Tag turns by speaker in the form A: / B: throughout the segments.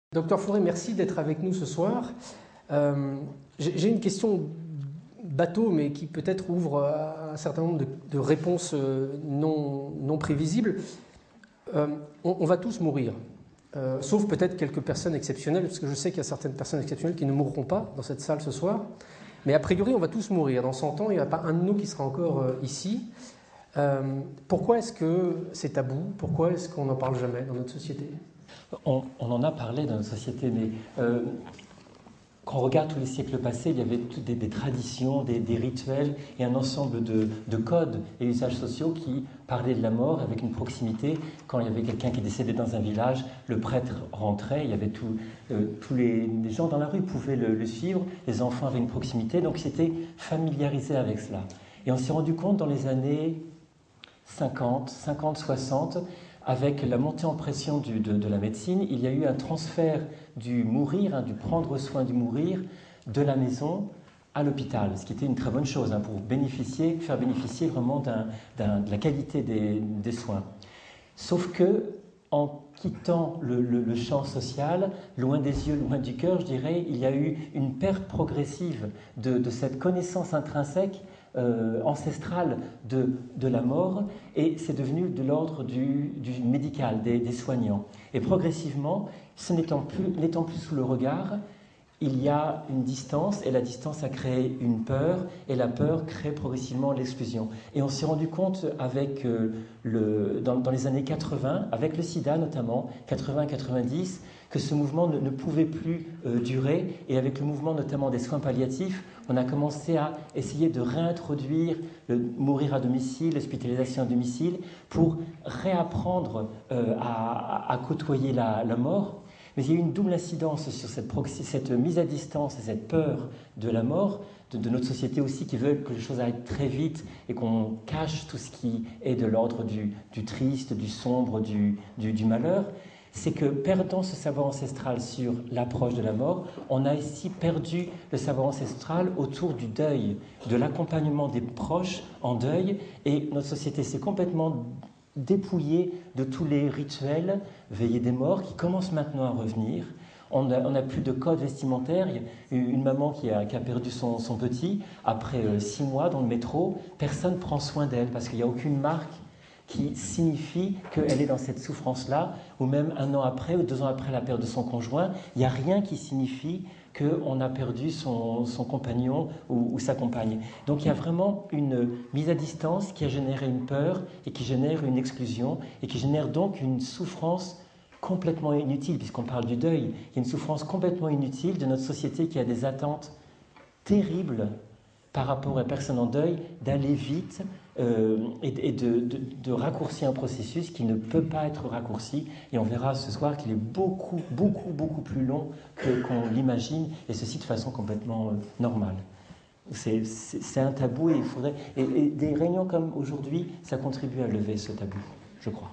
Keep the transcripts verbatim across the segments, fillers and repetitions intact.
A: Docteur Fauré, merci d'être avec nous ce soir. Euh, j'ai une question bateau, mais qui peut-être ouvre un certain nombre de, de réponses non, non prévisibles. Euh, on, on va tous mourir, euh, sauf peut-être quelques personnes exceptionnelles, parce que je sais qu'il y a certaines personnes exceptionnelles qui ne mourront pas dans cette salle ce soir. Mais a priori, on va tous mourir. Dans cent ans, il n'y a pas un de nous qui sera encore euh, ici. Euh, pourquoi est-ce que c'est tabou? Pourquoi est-ce qu'on n'en parle jamais dans notre société?
B: On, on en a parlé dans notre société, mais euh, quand on regarde tous les siècles passés, il y avait toutes des, des traditions, des, des rituels et un ensemble de, de codes et usages sociaux qui parlaient de la mort avec une proximité. Quand il y avait quelqu'un qui décédait dans un village, le prêtre rentrait, il y avait tout, euh, tous les, les gens dans la rue pouvaient le, le suivre, les enfants avaient une proximité, donc c'était familiarisé avec cela. Et on s'est rendu compte dans les années cinquante, soixante, avec la montée en pression du, de, de la médecine, il y a eu un transfert du mourir, hein, du prendre soin du mourir, de la maison à l'hôpital, ce qui était une très bonne chose hein, pour bénéficier, faire bénéficier vraiment d'un, d'un, de la qualité des, des soins. Sauf que, en quittant le, le, le champ social, loin des yeux, loin du cœur, je dirais, il y a eu une perte progressive de, de cette connaissance intrinsèque Euh, ancestrale de, de la mort, et c'est devenu de l'ordre du, du médical, des, des soignants. Et progressivement, ce n'étant plus, n'étant plus sous le regard, il y a une distance, et la distance a créé une peur, et la peur crée progressivement l'exclusion. Et on s'est rendu compte avec euh, le, dans, dans les années quatre-vingts, avec le sida notamment, quatre-vingts quatre-vingt-dix, que ce mouvement ne, ne pouvait plus euh, durer, et avec le mouvement notamment des soins palliatifs, on a commencé à essayer de réintroduire le mourir à domicile, l'hospitalisation à domicile, pour réapprendre euh, à, à côtoyer la, la mort. Mais il y a eu une double incidence sur cette, proxy, cette mise à distance et cette peur de la mort, de, de notre société aussi, qui veut que les choses aillent très vite et qu'on cache tout ce qui est de l'ordre du, du triste, du sombre, du, du, du malheur. C'est que, perdant ce savoir ancestral sur l'approche de la mort, on a ici perdu le savoir ancestral autour du deuil, de l'accompagnement des proches en deuil, et notre société s'est complètement dépouillée de tous les rituels, veillée des morts, qui commencent maintenant à revenir. On n'a plus de code vestimentaire. Il y a une maman qui a, qui a perdu son, son petit, après euh, six mois dans le métro, personne ne prend soin d'elle, parce qu'il n'y a aucune marque qui signifie qu'elle est dans cette souffrance-là, ou même un an après ou deux ans après la perte de son conjoint, il n'y a rien qui signifie qu'on a perdu son, son compagnon ou, ou sa compagne. Donc il y a vraiment une mise à distance qui a généré une peur et qui génère une exclusion et qui génère donc une souffrance complètement inutile, puisqu'on parle du deuil. Il y a une souffrance complètement inutile de notre société qui a des attentes terribles par rapport à la personne en deuil, d'aller vite euh, et, et de, de, de raccourcir un processus qui ne peut pas être raccourci. Et on verra ce soir qu'il est beaucoup, beaucoup, beaucoup plus long que, qu'on l'imagine, et ceci de façon complètement euh, normale. C'est, c'est, c'est un tabou, et il faudrait... Et, et des réunions comme aujourd'hui, ça contribue à lever ce tabou, je crois.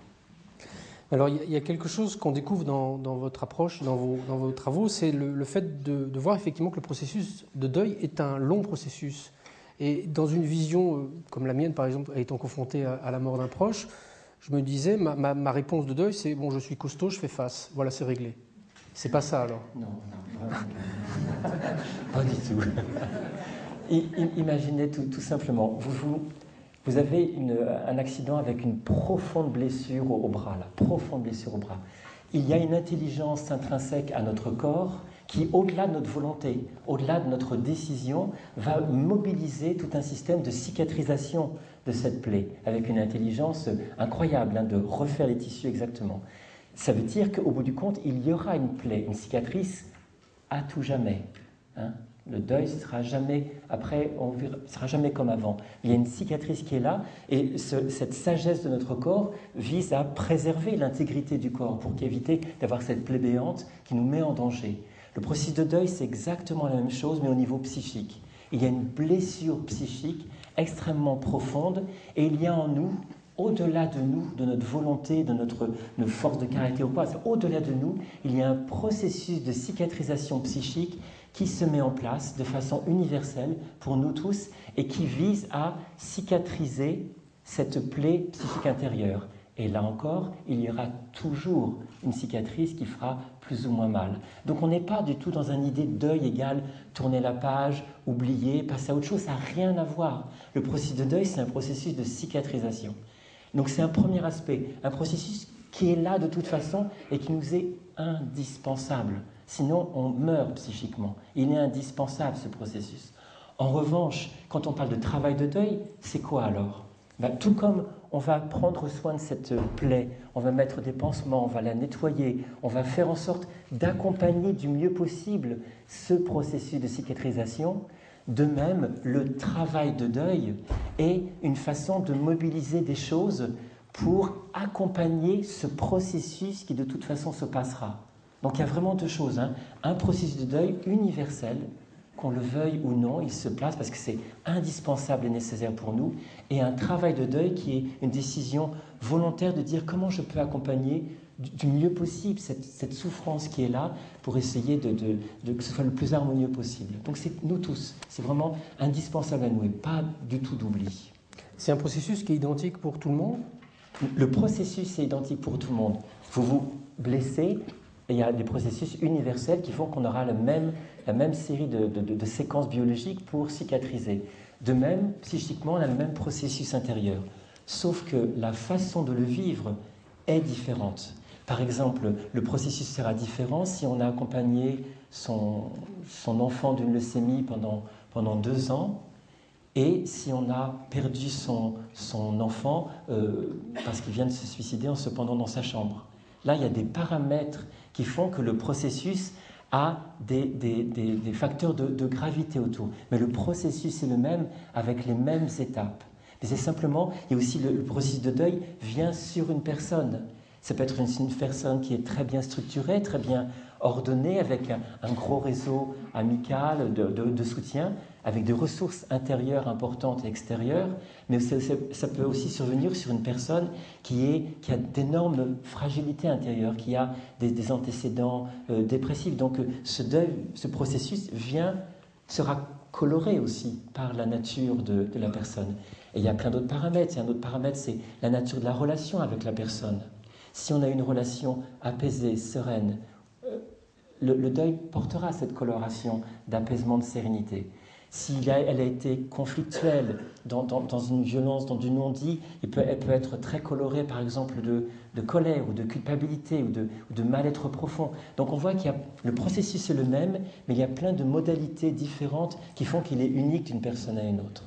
A: Alors, il y a quelque chose qu'on découvre dans, dans votre approche, dans vos, dans vos travaux, c'est le, le fait de, de voir effectivement que le processus de deuil est un long processus. Et dans une vision, comme la mienne par exemple, étant confrontée à, à la mort d'un proche, je me disais, ma, ma, ma réponse de deuil, c'est bon, je suis costaud, je fais face, voilà, c'est réglé. C'est pas ça alors?
B: Non, non, vraiment. Pas du tout. Imaginez tout, tout simplement, vous, vous, vous avez une, un accident avec une profonde blessure au, au bras, là, profonde blessure au bras. Il y a une intelligence intrinsèque à notre corps qui, au-delà de notre volonté, au-delà de notre décision, va mobiliser tout un système de cicatrisation de cette plaie, avec une intelligence incroyable, hein, de refaire les tissus exactement. Ça veut dire qu'au bout du compte, il y aura une plaie, une cicatrice à tout jamais. Hein. Le deuil ne sera jamais, après, on verra, sera jamais comme avant. Il y a une cicatrice qui est là, et ce, cette sagesse de notre corps vise à préserver l'intégrité du corps pour éviter d'avoir cette plaie béante qui nous met en danger. Le processus de deuil, c'est exactement la même chose, mais au niveau psychique. Il y a une blessure psychique extrêmement profonde, et il y a en nous, au-delà de nous, de notre volonté, de notre, notre force de caractère ou pas, au-delà de nous, il y a un processus de cicatrisation psychique qui se met en place de façon universelle pour nous tous et qui vise à cicatriser cette plaie psychique intérieure. Et là encore, il y aura toujours une cicatrice qui fera plus ou moins mal. Donc on n'est pas du tout dans une idée de deuil égale tourner la page, oublier, passer à autre chose, ça n'a rien à voir. Le processus de deuil, c'est un processus de cicatrisation. Donc c'est un premier aspect, un processus qui est là de toute façon et qui nous est indispensable. Sinon, on meurt psychiquement. Il est indispensable, ce processus. En revanche, quand on parle de travail de deuil, c'est quoi alors ? Ben, tout comme on va prendre soin de cette plaie, on va mettre des pansements, on va la nettoyer, on va faire en sorte d'accompagner du mieux possible ce processus de cicatrisation. De même, le travail de deuil est une façon de mobiliser des choses pour accompagner ce processus qui de toute façon se passera. Donc il y a vraiment deux choses, hein. Un processus de deuil universel, qu'on le veuille ou non, il se place parce que c'est indispensable et nécessaire pour nous, et un travail de deuil qui est une décision volontaire de dire comment je peux accompagner du, du mieux possible cette, cette souffrance qui est là pour essayer de, de, de, que ce soit le plus harmonieux possible. Donc c'est nous tous, c'est vraiment indispensable à nous et pas du tout d'oubli.
A: C'est un processus qui est identique pour tout le monde ?
B: Le processus est identique pour tout le monde. Vous vous blessez, et il y a des processus universels qui font qu'on aura la même, la même série de, de, de séquences biologiques pour cicatriser. De même, psychiquement, on a le même processus intérieur. Sauf que la façon de le vivre est différente. Par exemple, le processus sera différent si on a accompagné son, son enfant d'une leucémie pendant, pendant deux ans, et si on a perdu son, son enfant euh, parce qu'il vient de se suicider en se pendant dans sa chambre. Là, il y a des paramètres qui font que le processus a des, des, des, des facteurs de, de gravité autour. Mais le processus est le même, avec les mêmes étapes. Mais c'est simplement, il y a aussi le, le processus de deuil vient sur une personne. Ça peut être une, une personne qui est très bien structurée, très bien ordonnée, avec un, un gros réseau amical de, de, de soutien, avec des ressources intérieures importantes et extérieures, mais ça, ça peut aussi survenir sur une personne qui, est, qui a d'énormes fragilités intérieures, qui a des, des antécédents euh, dépressifs. Donc ce deuil, ce processus vient, sera coloré aussi par la nature de, de la personne. Et il y a plein d'autres paramètres. Il y a un autre paramètre, c'est la nature de la relation avec la personne. Si on a une relation apaisée, sereine, euh, le, le deuil portera cette coloration d'apaisement, de sérénité. Si elle a été conflictuelle, dans, dans, dans une violence, dans du non-dit, elle peut, elle peut être très colorée, par exemple, de, de colère ou de culpabilité ou de, ou de mal-être profond. Donc on voit qu'il y a, le processus est le même, mais il y a plein de modalités différentes qui font qu'il est unique d'une personne à une autre.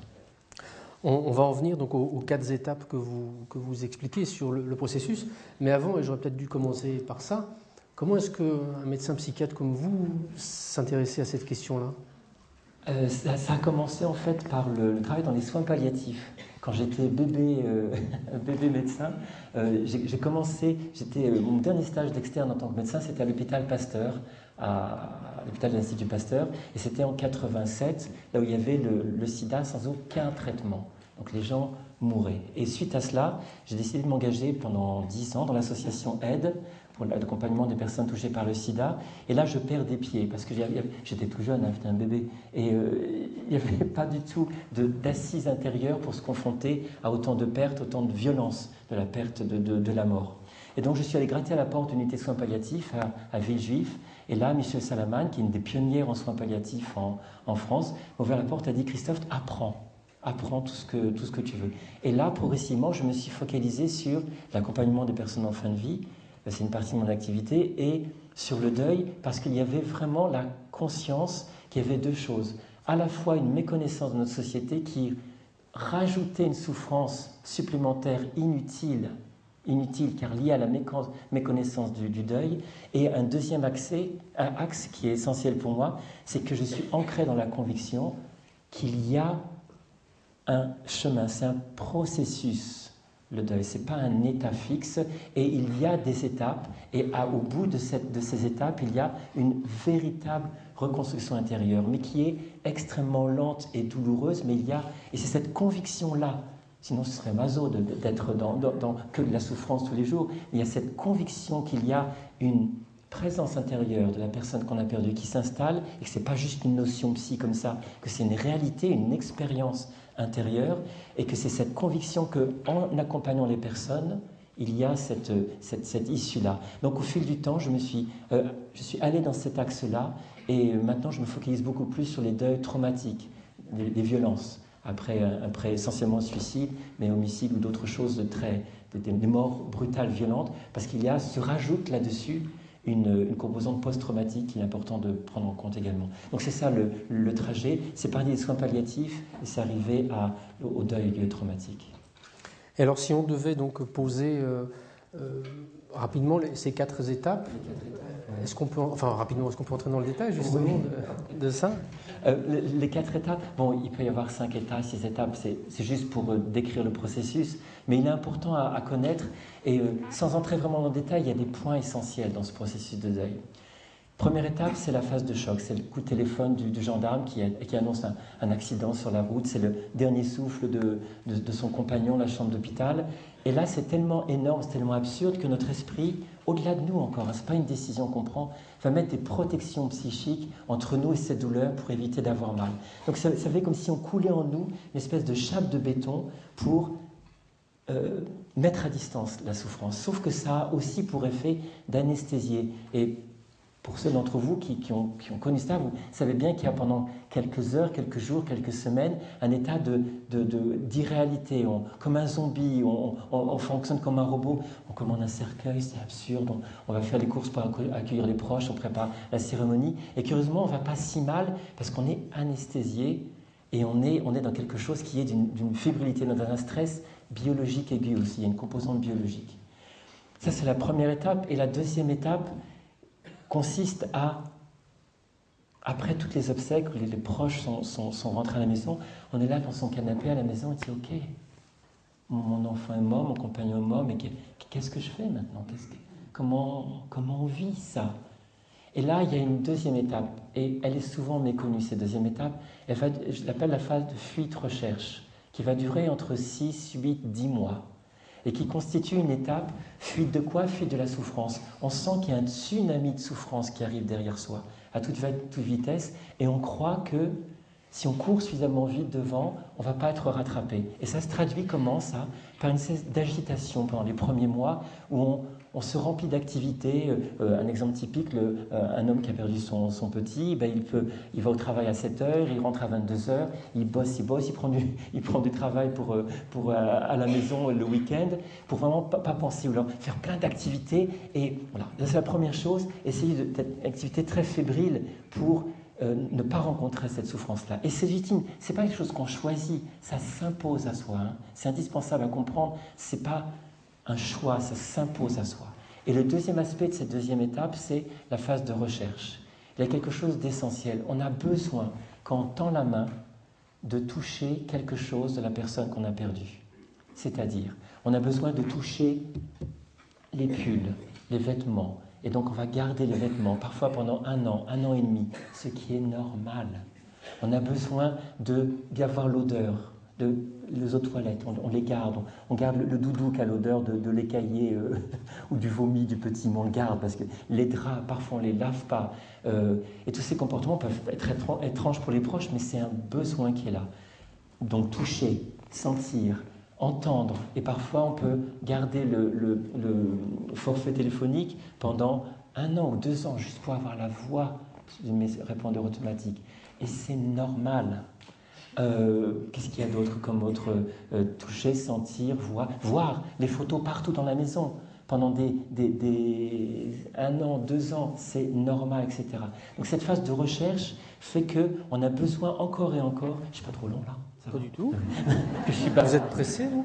A: On, on va en venir donc aux, aux quatre étapes que vous, que vous expliquez sur le, le processus. Mais avant, et j'aurais peut-être dû commencer par ça, comment est-ce qu'un médecin psychiatre comme vous s'intéressait à cette question-là ?
B: Euh, ça, ça a commencé en fait par le, le travail dans les soins palliatifs. Quand j'étais bébé, euh, bébé médecin, euh, j'ai, j'ai commencé, j'étais, euh, mon dernier stage d'externe en tant que médecin, c'était à l'hôpital Pasteur, à, à l'hôpital de l'Institut Pasteur, et c'était en quatre-vingt-sept, là où il y avait le, le sida sans aucun traitement. Donc les gens mouraient. Et suite à cela, j'ai décidé de m'engager pendant dix ans dans l'association Aide, pour l'accompagnement des personnes touchées par le sida. Et là, je perds des pieds, parce que j'étais tout jeune, hein, j'étais un bébé, et euh, il n'y avait pas du tout de, d'assise intérieure pour se confronter à autant de pertes, autant de violence de la perte de, de, de la mort. Et donc, je suis allé gratter à la porte d'une unité de soins palliatifs à, à Villejuif, et là, Michel Salaman, qui est une des pionnières en soins palliatifs en, en France, m'a ouvert la porte et a dit « Christophe, apprends ». Apprends tout ce, que, tout ce que tu veux. Et là, progressivement, je me suis focalisé sur l'accompagnement des personnes en fin de vie. C'est une partie de mon activité. Et sur le deuil, parce qu'il y avait vraiment la conscience qu'il y avait deux choses. À la fois une méconnaissance de notre société qui rajoutait une souffrance supplémentaire inutile, inutile car liée à la méconnaissance du, du deuil. Et un deuxième axe, un axe qui est essentiel pour moi, c'est que je suis ancré dans la conviction qu'il y a un chemin, c'est un processus, le deuil, ce n'est pas un état fixe, et il y a des étapes, et à, au bout de, cette, de ces étapes, il y a une véritable reconstruction intérieure, mais qui est extrêmement lente et douloureuse, mais il y a, et c'est cette conviction-là, sinon ce serait maso de, d'être dans, dans, dans que de la souffrance tous les jours, mais il y a cette conviction qu'il y a une présence intérieure de la personne qu'on a perdue qui s'installe, et que ce n'est pas juste une notion psy comme ça, que c'est une réalité, une expérience intérieure, et que c'est cette conviction qu'en accompagnant les personnes, il y a cette, cette, cette issue-là. Donc au fil du temps, je, me suis, euh, je suis allé dans cet axe-là, et maintenant je me focalise beaucoup plus sur les deuils traumatiques, les, les violences, après, après essentiellement le suicide, mais homicide ou d'autres choses de très, des, des morts brutales, violentes, parce qu'il y a, se rajoute là-dessus une, une composante post-traumatique qu'il est important de prendre en compte également. Donc c'est ça le, le trajet, c'est parler des soins palliatifs et c'est arriver à, au deuil traumatique.
A: Et alors si on devait donc poser euh, euh, rapidement les, ces quatre étapes, est-ce qu'on peut, enfin rapidement, est-ce qu'on peut entrer dans le détail justement oui. de, de ça
B: euh, les, les quatre étapes, bon, il peut y avoir cinq étapes, six étapes, c'est, c'est juste pour euh, décrire le processus, mais il est important à, à connaître, et euh, sans entrer vraiment dans le détail, il y a des points essentiels dans ce processus de deuil. Première étape, c'est la phase de choc, c'est le coup de téléphone du, du gendarme qui, a, qui annonce un, un accident sur la route, c'est le dernier souffle de, de, de son compagnon, la chambre d'hôpital. Et là, c'est tellement énorme, c'est tellement absurde que notre esprit, au-delà de nous encore, hein, ce n'est pas une décision qu'on prend, va mettre des protections psychiques entre nous et cette douleur pour éviter d'avoir mal. Donc ça, ça fait comme si on coulait en nous une espèce de chape de béton pour euh, mettre à distance la souffrance. Sauf que ça a aussi pour effet d'anesthésier. Et pour ceux d'entre vous qui, qui, ont, qui ont connu ça, vous savez bien qu'il y a pendant quelques heures, quelques jours, quelques semaines, un état de, de, de, d'irréalité. On, comme un zombie, on, on, on fonctionne comme un robot. On commande un cercueil, c'est absurde. On, on va faire les courses pour accueillir les proches, on prépare la cérémonie. Et curieusement, on ne va pas si mal parce qu'on est anesthésié et on est, on est dans quelque chose qui est d'une, d'une fébrilité, dans un stress biologique aigu aussi. Il y a une composante biologique. Ça, c'est la première étape. Et la deuxième étape consiste à, après toutes les obsèques, les, les proches sont, sont, sont rentrés à la maison, on est là dans son canapé à la maison et dit « Ok, mon enfant est mort, mon compagnon est mort, mais qu'est-ce que je fais maintenant qu'est-ce que, comment, comment on vit ça ?» Et là, il y a une deuxième étape, et elle est souvent méconnue, cette deuxième étape. Elle va, je l'appelle la phase de fuite-recherche, qui va durer entre six, huit, dix mois. Et qui constitue une étape, fuite de quoi? Fuite de la souffrance. On sent qu'il y a un tsunami de souffrance qui arrive derrière soi, à toute, toute vitesse, et on croit que si on court suffisamment vite devant, on ne va pas être rattrapé. Et ça se traduit comment ça? Par une espèce d'agitation pendant les premiers mois, où on, on se remplit d'activités. Euh, un exemple typique, le, euh, un homme qui a perdu son, son petit, ben il, peut, il va au travail à sept heures, il rentre à vingt-deux heures, il bosse, il bosse, il prend du, il prend du travail pour, pour, euh, à la maison le week-end, pour vraiment pas, pas penser, ou alors faire plein d'activités. Et voilà, ça c'est la première chose, essayer de, d'être une activité très fébrile pour Euh, ne pas rencontrer cette souffrance-là. Et ces victimes, ce n'est pas quelque chose qu'on choisit, ça s'impose à soi. Hein. C'est indispensable à comprendre, ce n'est pas un choix, ça s'impose à soi. Et le deuxième aspect de cette deuxième étape, c'est la phase de recherche. Il y a quelque chose d'essentiel. On a besoin, quand on tend la main, de toucher quelque chose de la personne qu'on a perdue. C'est-à-dire, on a besoin de toucher les pulls, les vêtements. Et donc on va garder les vêtements, parfois pendant un an, un an et demi, ce qui est normal. On a besoin de, d'avoir l'odeur, de, les eaux de toilette, on, on les garde, on, on garde le, le doudou qui a l'odeur de, de l'écaillé euh, ou du vomi du petit, mais on le garde parce que les draps, parfois on ne les lave pas. Euh, et tous ces comportements peuvent être étranges pour les proches, mais c'est un besoin qui est là. Donc toucher, sentir, entendre, et parfois on peut garder le, le, le forfait téléphonique pendant un an ou deux ans, juste pour avoir la voix de mes répondeurs automatiques. Et c'est normal. Euh, qu'est-ce qu'il y a d'autre comme autre euh, toucher, sentir, voir, voir les photos partout dans la maison pendant des, des, des, un an, deux ans, c'est normal, et cetera. Donc cette phase de recherche fait qu'on a besoin encore et encore, je ne suis pas trop long là.
A: Pas du tout.
B: Je suis bavard.
A: Vous êtes pressé, vous?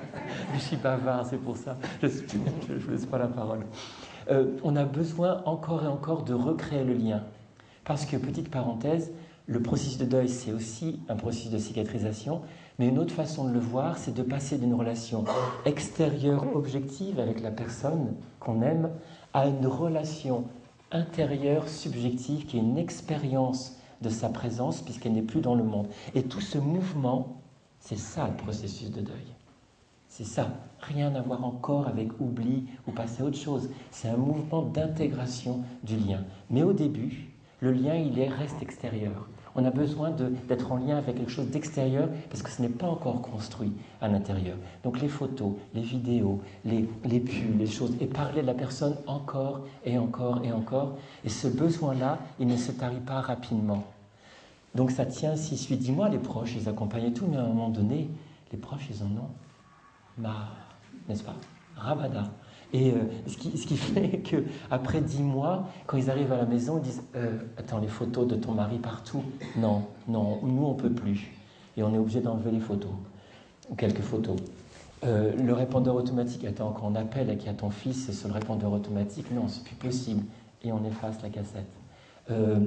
B: Je suis bavard, c'est pour ça. Je ne vous laisse pas la parole. Euh, on a besoin encore et encore de recréer le lien. Parce que, petite parenthèse, le processus de deuil, c'est aussi un processus de cicatrisation. Mais une autre façon de le voir, c'est de passer d'une relation extérieure objective avec la personne qu'on aime à une relation intérieure subjective qui est une expérience de sa présence puisqu'elle n'est plus dans le monde. Et tout ce mouvement, c'est ça le processus de deuil. C'est ça. Rien à voir encore avec oubli ou passer à autre chose. C'est un mouvement d'intégration du lien. Mais au début, le lien, il est, reste extérieur. On a besoin de, d'être en lien avec quelque chose d'extérieur parce que ce n'est pas encore construit à l'intérieur. Donc les photos, les vidéos, les, les pubs, les choses, et parler de la personne encore et encore et encore. Et ce besoin-là, il ne se tarit pas rapidement. Donc ça tient six, huit, dix mois, les proches, ils accompagnent et tout, mais à un moment donné, les proches, ils en ont marre, n'est-ce pas? Rabada. Et euh, ce, qui, ce qui fait qu'après dix mois, quand ils arrivent à la maison, ils disent euh, « Attends, les photos de ton mari partout ?» Non, non, nous on ne peut plus. Et on est obligé d'enlever les photos, ou quelques photos. Euh, le répondeur automatique, attends, quand on appelle et qu'il y a ton fils sur le répondeur automatique, non, c'est plus possible. Et on efface la cassette. Euh,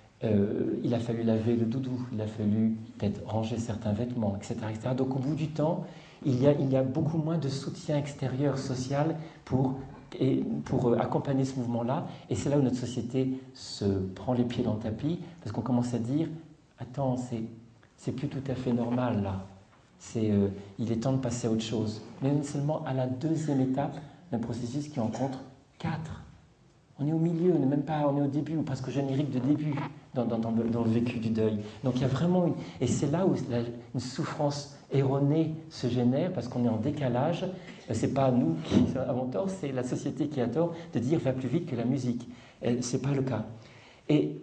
B: euh, il a fallu laver le doudou, il a fallu peut-être ranger certains vêtements, et cetera, et cetera. Donc au bout du temps, il y a, il y a beaucoup moins de soutien extérieur social pour, et, pour accompagner ce mouvement-là. Et c'est là où notre société se prend les pieds dans le tapis, parce qu'on commence à dire « Attends, c'est, c'est plus tout à fait normal là. C'est, euh, il est temps de passer à autre chose. » Mais seulement à la deuxième étape d'un processus qui rencontre quatre. On est au milieu, on n'est même pas, on est au début, ou presque au générique de début dans, dans, dans, le, dans le vécu du deuil. Donc il y a vraiment une... Et c'est là où la, une souffrance erronée se génère, parce qu'on est en décalage. C'est pas nous qui avons tort, c'est la société qui a tort de dire « va plus vite que la musique ». C'est pas le cas. Et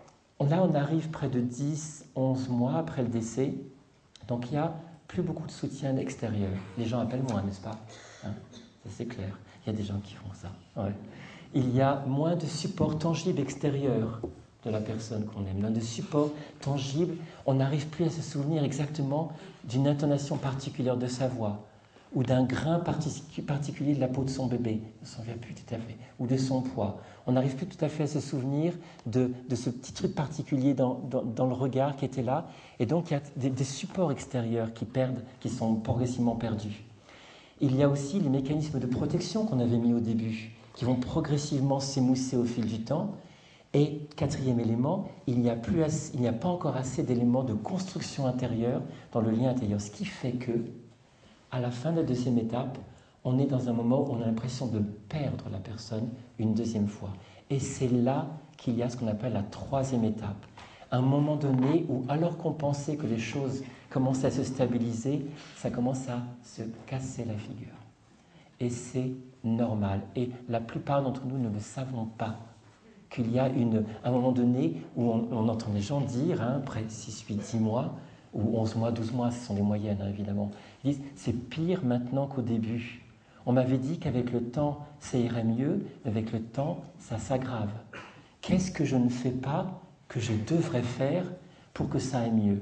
B: là, on arrive près de dix, onze mois après le décès. Donc il n'y a plus beaucoup de soutien extérieur. Les gens appellent moins, n'est-ce pas? Hein, ça c'est clair. Il y a des gens qui font ça. Ouais. Il y a moins de support tangible extérieur de la personne qu'on aime, moins de support tangible. On n'arrive plus à se souvenir exactement d'une intonation particulière de sa voix ou d'un grain particulier de la peau de son bébé, on ne s'en souvient plus tout à fait, ou de son poids. On n'arrive plus tout à fait à se souvenir de, de ce petit truc particulier dans, dans, dans le regard qui était là. Et donc il y a des, des supports extérieurs qui perdent, qui sont progressivement perdus. Il y a aussi les mécanismes de protection qu'on avait mis au début, qui vont progressivement s'émousser au fil du temps. Et quatrième élément, il n'y a, plus assez, il n'y a pas encore assez d'éléments de construction intérieure dans le lien intérieur, ce qui fait que, à la fin de la deuxième étape, on est dans un moment où on a l'impression de perdre la personne une deuxième fois. Et c'est là qu'il y a ce qu'on appelle la troisième étape. Un moment donné où, alors qu'on pensait que les choses commençaient à se stabiliser, ça commence à se casser la figure. Et c'est normal. Et la plupart d'entre nous ne le savons pas. Qu'il y a une, un moment donné où on, on entend les gens dire, hein, après six, huit, dix mois, ou onze mois, douze mois, ce sont les moyennes, hein, évidemment, ils disent, c'est pire maintenant qu'au début. On m'avait dit qu'avec le temps, ça irait mieux, mais avec le temps, ça s'aggrave. Qu'est-ce que je ne fais pas que je devrais faire pour que ça aille mieux?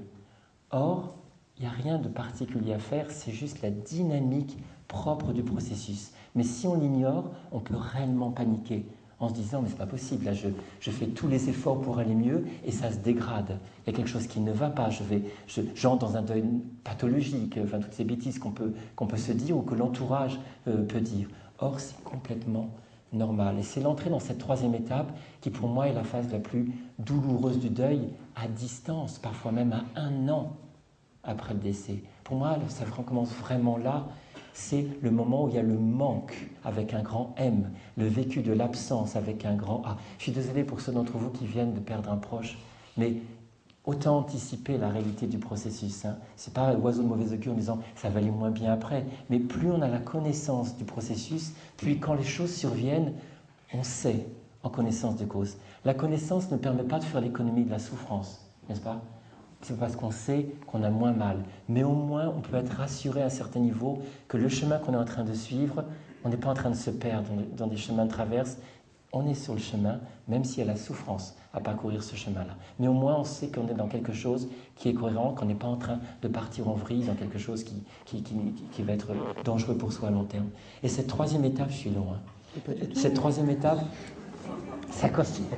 B: Or, il n'y a rien de particulier à faire, c'est juste la dynamique propre du processus. Mais si on l'ignore, on peut réellement paniquer en se disant « mais c'est pas possible, là je, je fais tous les efforts pour aller mieux et ça se dégrade. Il y a quelque chose qui ne va pas, je vais, je, j'entre dans un deuil pathologique, enfin toutes ces bêtises qu'on peut, qu'on peut se dire ou que l'entourage euh, peut dire. » Or, c'est complètement normal. Et c'est l'entrée dans cette troisième étape qui, pour moi, est la phase la plus douloureuse du deuil, à distance, parfois même à un an après le décès. Pour moi, ça commence vraiment là. C'est le moment où il y a le manque avec un grand M, le vécu de l'absence avec un grand A. Je suis désolé pour ceux d'entre vous qui viennent de perdre un proche, mais autant anticiper la réalité du processus. Hein. Ce n'est pas l'oiseau de mauvais augure en disant « ça va aller moins bien après », mais plus on a la connaissance du processus, puis quand les choses surviennent, on sait en connaissance de cause. La connaissance ne permet pas de faire l'économie de la souffrance, n'est-ce pas ? C'est parce qu'on sait qu'on a moins mal. Mais au moins, on peut être rassuré à un certain niveau que le chemin qu'on est en train de suivre, on n'est pas en train de se perdre dans des chemins de traverse. On est sur le chemin, même s'il y a la souffrance à parcourir ce chemin-là. Mais au moins, on sait qu'on est dans quelque chose qui est cohérent, qu'on n'est pas en train de partir en vrille dans quelque chose qui, qui, qui, qui va être dangereux pour soi à long terme. Et cette troisième étape, je suis loin. Cette troisième étape, ça continue.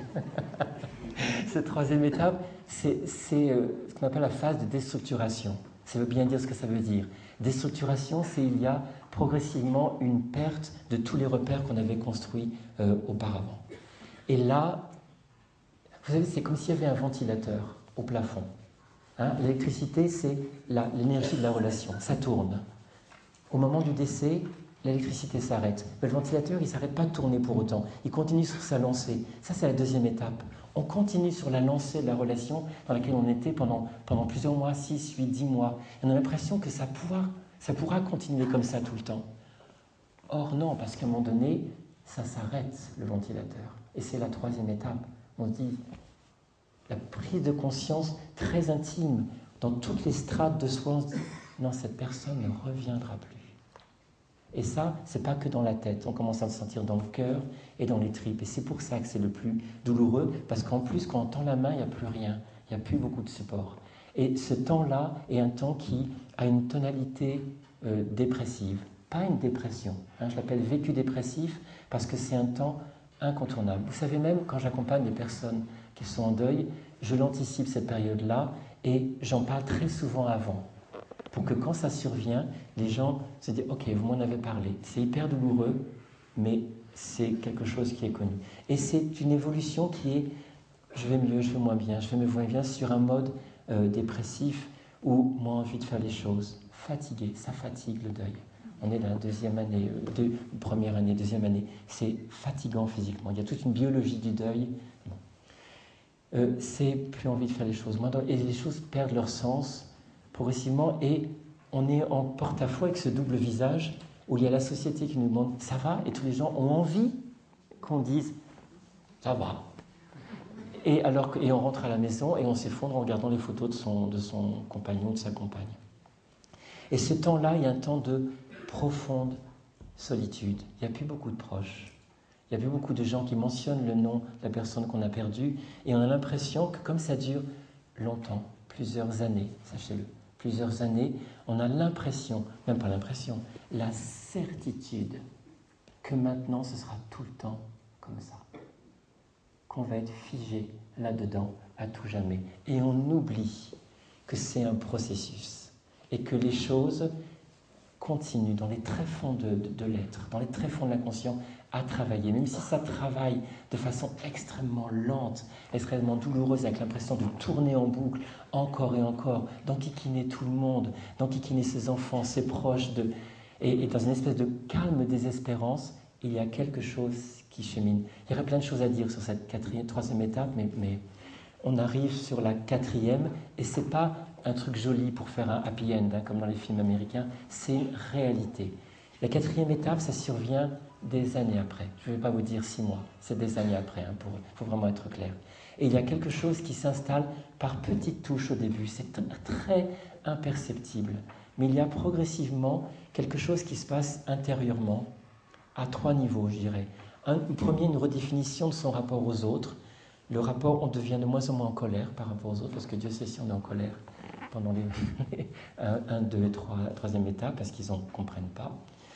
B: Cette troisième étape, c'est, c'est euh, ce qu'on appelle la phase de déstructuration. Ça veut bien dire ce que ça veut dire. Déstructuration, c'est il y a progressivement une perte de tous les repères qu'on avait construits euh, auparavant. Et là, vous savez, c'est comme s'il y avait un ventilateur au plafond. Hein, l'électricité, c'est la, l'énergie de la relation. Ça tourne. Au moment du décès, l'électricité s'arrête. Mais le ventilateur, il ne s'arrête pas de tourner pour autant. Il continue sur sa lancée. Ça, c'est la deuxième étape. On continue sur la lancée de la relation dans laquelle on était pendant, pendant plusieurs mois, six, huit, dix mois. Et on a l'impression que ça pourra, ça pourra continuer comme ça tout le temps. Or non, parce qu'à un moment donné, ça s'arrête, le ventilateur. Et c'est la troisième étape. On dit la prise de conscience très intime, dans toutes les strates de soi, on se dit non, cette personne ne reviendra plus. Et ça, c'est pas que dans la tête, on commence à le sentir dans le cœur et dans les tripes. Et c'est pour ça que c'est le plus douloureux, parce qu'en plus, quand on tend la main, il n'y a plus rien, il n'y a plus beaucoup de support. Et ce temps-là est un temps qui a une tonalité euh, dépressive, pas une dépression. Hein, je l'appelle vécu dépressif, parce que c'est un temps incontournable. Vous savez, même quand j'accompagne des personnes qui sont en deuil, je l'anticipe cette période-là, et j'en parle très souvent avant. Pour que quand ça survient, les gens se disent « Ok, vous m'en avez parlé, c'est hyper douloureux, mais c'est quelque chose qui est connu. » Et c'est une évolution qui est « Je vais mieux, je vais moins bien, je vais me moins bien » sur un mode euh, dépressif ou moins envie de faire les choses. Fatigué, ça fatigue le deuil. On est dans la deuxième année, euh, deux, première année, deuxième année. C'est fatigant physiquement. Il y a toute une biologie du deuil. Euh, c'est plus envie de faire les choses. Et les choses perdent leur sens progressivement, et on est en porte-à-faux avec ce double visage où il y a la société qui nous demande « ça va ?» et tous les gens ont envie qu'on dise « ça va ». Et, alors, et on rentre à la maison et on s'effondre en regardant les photos de son, de son compagnon, de sa compagne. Et ce temps-là, il y a un temps de profonde solitude. Il n'y a plus beaucoup de proches. Il n'y a plus beaucoup de gens qui mentionnent le nom de la personne qu'on a perdue, et on a l'impression que comme ça dure longtemps, plusieurs années, sachez-le, plusieurs années, on a l'impression, même pas l'impression, la certitude que maintenant ce sera tout le temps comme ça. Qu'on va être figé là-dedans à tout jamais. Et on oublie que c'est un processus et que les choses continuent dans les tréfonds de, de, de l'être, dans les tréfonds de l'inconscient, à travailler, même si ça travaille de façon extrêmement lente, extrêmement douloureuse, avec l'impression de tourner en boucle encore et encore, d'enquiquiner tout le monde, d'enquiquiner ses enfants, ses proches, de... et, et dans une espèce de calme désespérance, il y a quelque chose qui chemine. Il y aurait plein de choses à dire sur cette quatrième, troisième étape, mais, mais on arrive sur la quatrième, et c'est pas un truc joli pour faire un happy end, hein, comme dans les films américains, c'est une réalité. La quatrième étape, ça survient des années après. Je ne vais pas vous dire six mois, c'est des années après, il hein, faut vraiment être clair. Et il y a quelque chose qui s'installe par petites touches au début, c'est très imperceptible. Mais il y a progressivement quelque chose qui se passe intérieurement, à trois niveaux, je dirais. Un premier, une redéfinition de son rapport aux autres. Le rapport, on devient de moins en moins en colère par rapport aux autres, parce que Dieu sait si on est en colère pendant les un, deux et trois, troisième étape, parce qu'ils ne comprennent pas.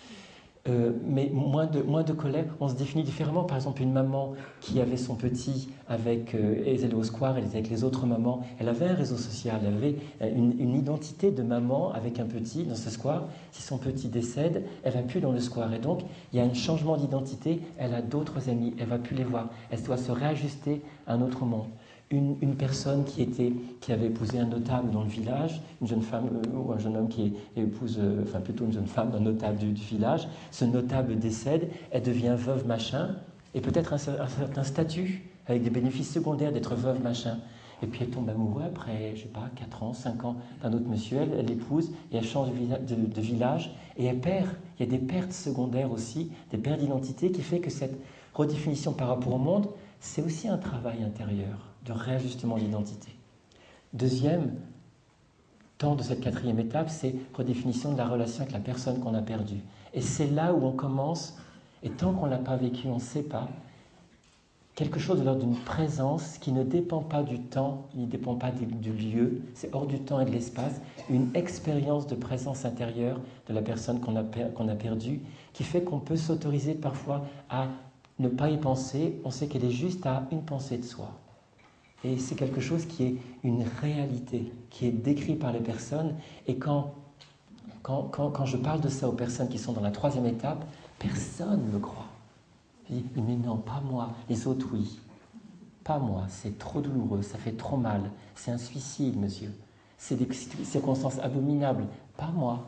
B: Euh, mais moins de, moins de colère, on se définit différemment. Par exemple, une maman qui avait son petit avec, euh, elle allait au square, elle était avec les autres mamans, elle avait un réseau social, elle avait une, une identité de maman avec un petit dans ce square. Si son petit décède, elle ne va plus dans le square. Et donc, il y a un changement d'identité, elle a d'autres amis, elle ne va plus les voir. Elle doit se réajuster à un autre monde. Une, une personne qui, était, qui avait épousé un notable dans le village, une jeune femme euh, ou un jeune homme qui épouse, euh, enfin plutôt une jeune femme d'un notable du, du village, ce notable décède, elle devient veuve machin, et peut-être un, un certain statut, avec des bénéfices secondaires d'être veuve machin. Et puis elle tombe amoureuse après, je sais pas, quatre ans, cinq ans d'un autre monsieur, elle, elle l'épouse, et elle change de, de, de village, et elle perd. Il y a des pertes secondaires aussi, des pertes d'identité, qui fait que cette redéfinition par rapport au monde, c'est aussi un travail intérieur de réajustement d'identité. Deuxième temps de cette quatrième étape, c'est redéfinition de la relation avec la personne qu'on a perdue. Et c'est là où on commence, et tant qu'on ne l'a pas vécu, on ne sait pas, quelque chose de l'ordre d'une présence qui ne dépend pas du temps, ni ne dépend pas du, du lieu, c'est hors du temps et de l'espace, une expérience de présence intérieure de la personne qu'on a, per, qu'on a perdue, qui fait qu'on peut s'autoriser parfois à ne pas y penser, on sait qu'elle est juste à une pensée de soi. Et c'est quelque chose qui est une réalité, qui est décrit par les personnes. Et quand, quand, quand, quand je parle de ça aux personnes qui sont dans la troisième étape, personne ne me croit. Je dis, mais non, pas moi, les autres oui. Pas moi, c'est trop douloureux, ça fait trop mal. C'est un suicide, monsieur. C'est des circonstances abominables. Pas moi.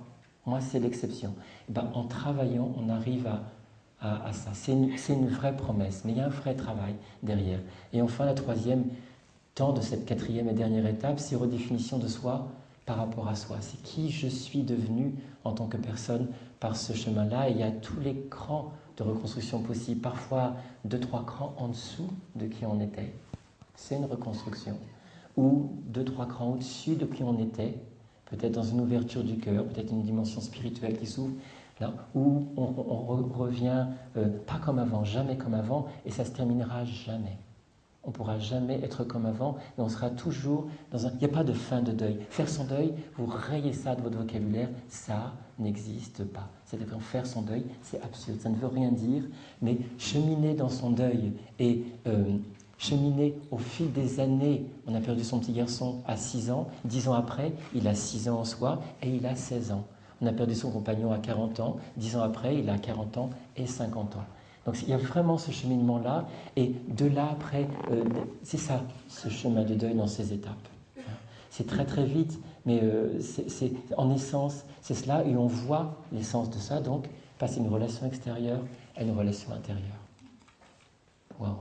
B: Moi, c'est l'exception. Et ben, en travaillant, on arrive à, à, à ça. C'est une, c'est une vraie promesse, mais il y a un vrai travail derrière. Et enfin, la troisième temps de cette quatrième et dernière étape, c'est redéfinition de soi par rapport à soi. C'est qui je suis devenu en tant que personne par ce chemin-là. Et il y a tous les crans de reconstruction possibles, parfois deux, trois crans en dessous de qui on était. C'est une reconstruction. Ou deux, trois crans au-dessus de qui on était, peut-être dans une ouverture du cœur, peut-être une dimension spirituelle qui s'ouvre, là où on, on, on revient euh, pas comme avant, jamais comme avant, et ça se terminera jamais. On ne pourra jamais être comme avant, et on sera toujours dans un... Il n'y a pas de fin de deuil. Faire son deuil, vous rayez ça de votre vocabulaire, ça n'existe pas. C'est-à-dire faire son deuil, c'est absurde, ça ne veut rien dire, mais cheminer dans son deuil et euh, cheminer au fil des années. On a perdu son petit garçon à six ans, dix ans après, il a six ans en soi et il a seize ans. On a perdu son compagnon à quarante ans, dix ans après, il a quarante ans et cinquante ans. Donc il y a vraiment ce cheminement-là, et de là après, euh, c'est ça, ce chemin de deuil dans ces étapes. C'est très très vite, mais euh, c'est, c'est, en essence, c'est cela, et on voit l'essence de ça, donc passer d'une relation extérieure à une relation intérieure. Waouh.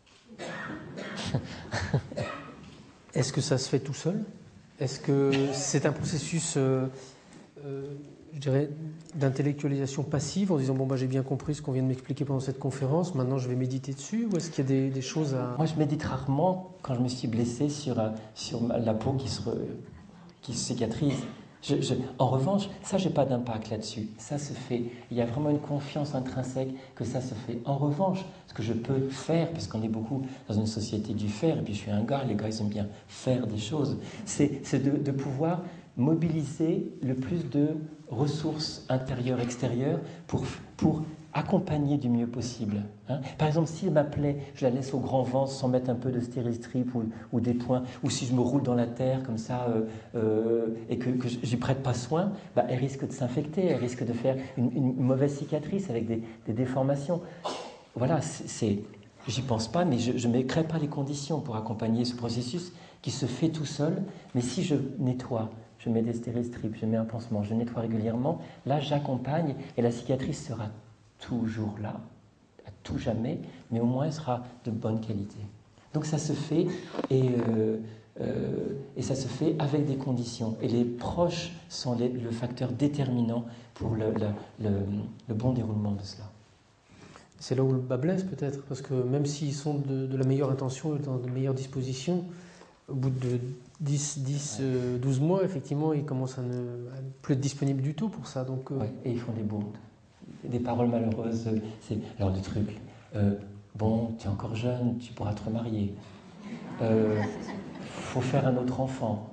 A: Est-ce que ça se fait tout seul ? Est-ce que c'est un processus, euh, euh, je dirais, d'intellectualisation passive en disant bon bah j'ai bien compris ce qu'on vient de m'expliquer pendant cette conférence, maintenant je vais méditer dessus, ou est-ce qu'il y a des, des choses à...
B: Moi je médite rarement quand je me suis blessé sur, sur la peau qui se, qui se cicatrise. Je, je, en revanche, ça, j'ai pas d'impact là-dessus. Ça se fait. Il y a vraiment une confiance intrinsèque que ça se fait. En revanche, ce que je peux faire, parce qu'on est beaucoup dans une société du faire, et puis je suis un gars, les gars, ils aiment bien faire des choses, c'est, c'est de, de pouvoir mobiliser le plus de ressources intérieures, extérieures, pour, pour accompagner du mieux possible. Hein. Par exemple, s'il m'appelait, je la laisse au grand vent sans mettre un peu de stéristrip ou, ou des points, ou si je me roule dans la terre comme ça euh, euh, et que, que je n'y prête pas soin, bah, elle risque de s'infecter, elle risque de faire une, une mauvaise cicatrice avec des, des déformations. Voilà, c'est, c'est, j'y pense pas, mais je ne crée pas les conditions pour accompagner ce processus qui se fait tout seul. Mais si je nettoie, je mets des stéristrips, je mets un pansement, je nettoie régulièrement, là j'accompagne et la cicatrice sera toujours là, à tout jamais, mais au moins elle sera de bonne qualité. Donc ça se fait, et, euh, euh, et ça se fait avec des conditions. Et les proches sont les, le facteur déterminant pour le, le, le, le bon déroulement de cela.
A: C'est là où le bas blesse peut-être, parce que même s'ils sont de, de la meilleure intention et dans de meilleures dispositions, au bout de dix, dix, ouais. euh, douze mois, effectivement, ils commencent à ne, à ne plus être disponibles du tout pour ça. Donc, euh...
B: ouais, et ils font des bourdes. Des paroles malheureuses, c'est alors des trucs. Euh, bon, tu es encore jeune, tu pourras te remarier. Euh, faut faire un autre enfant.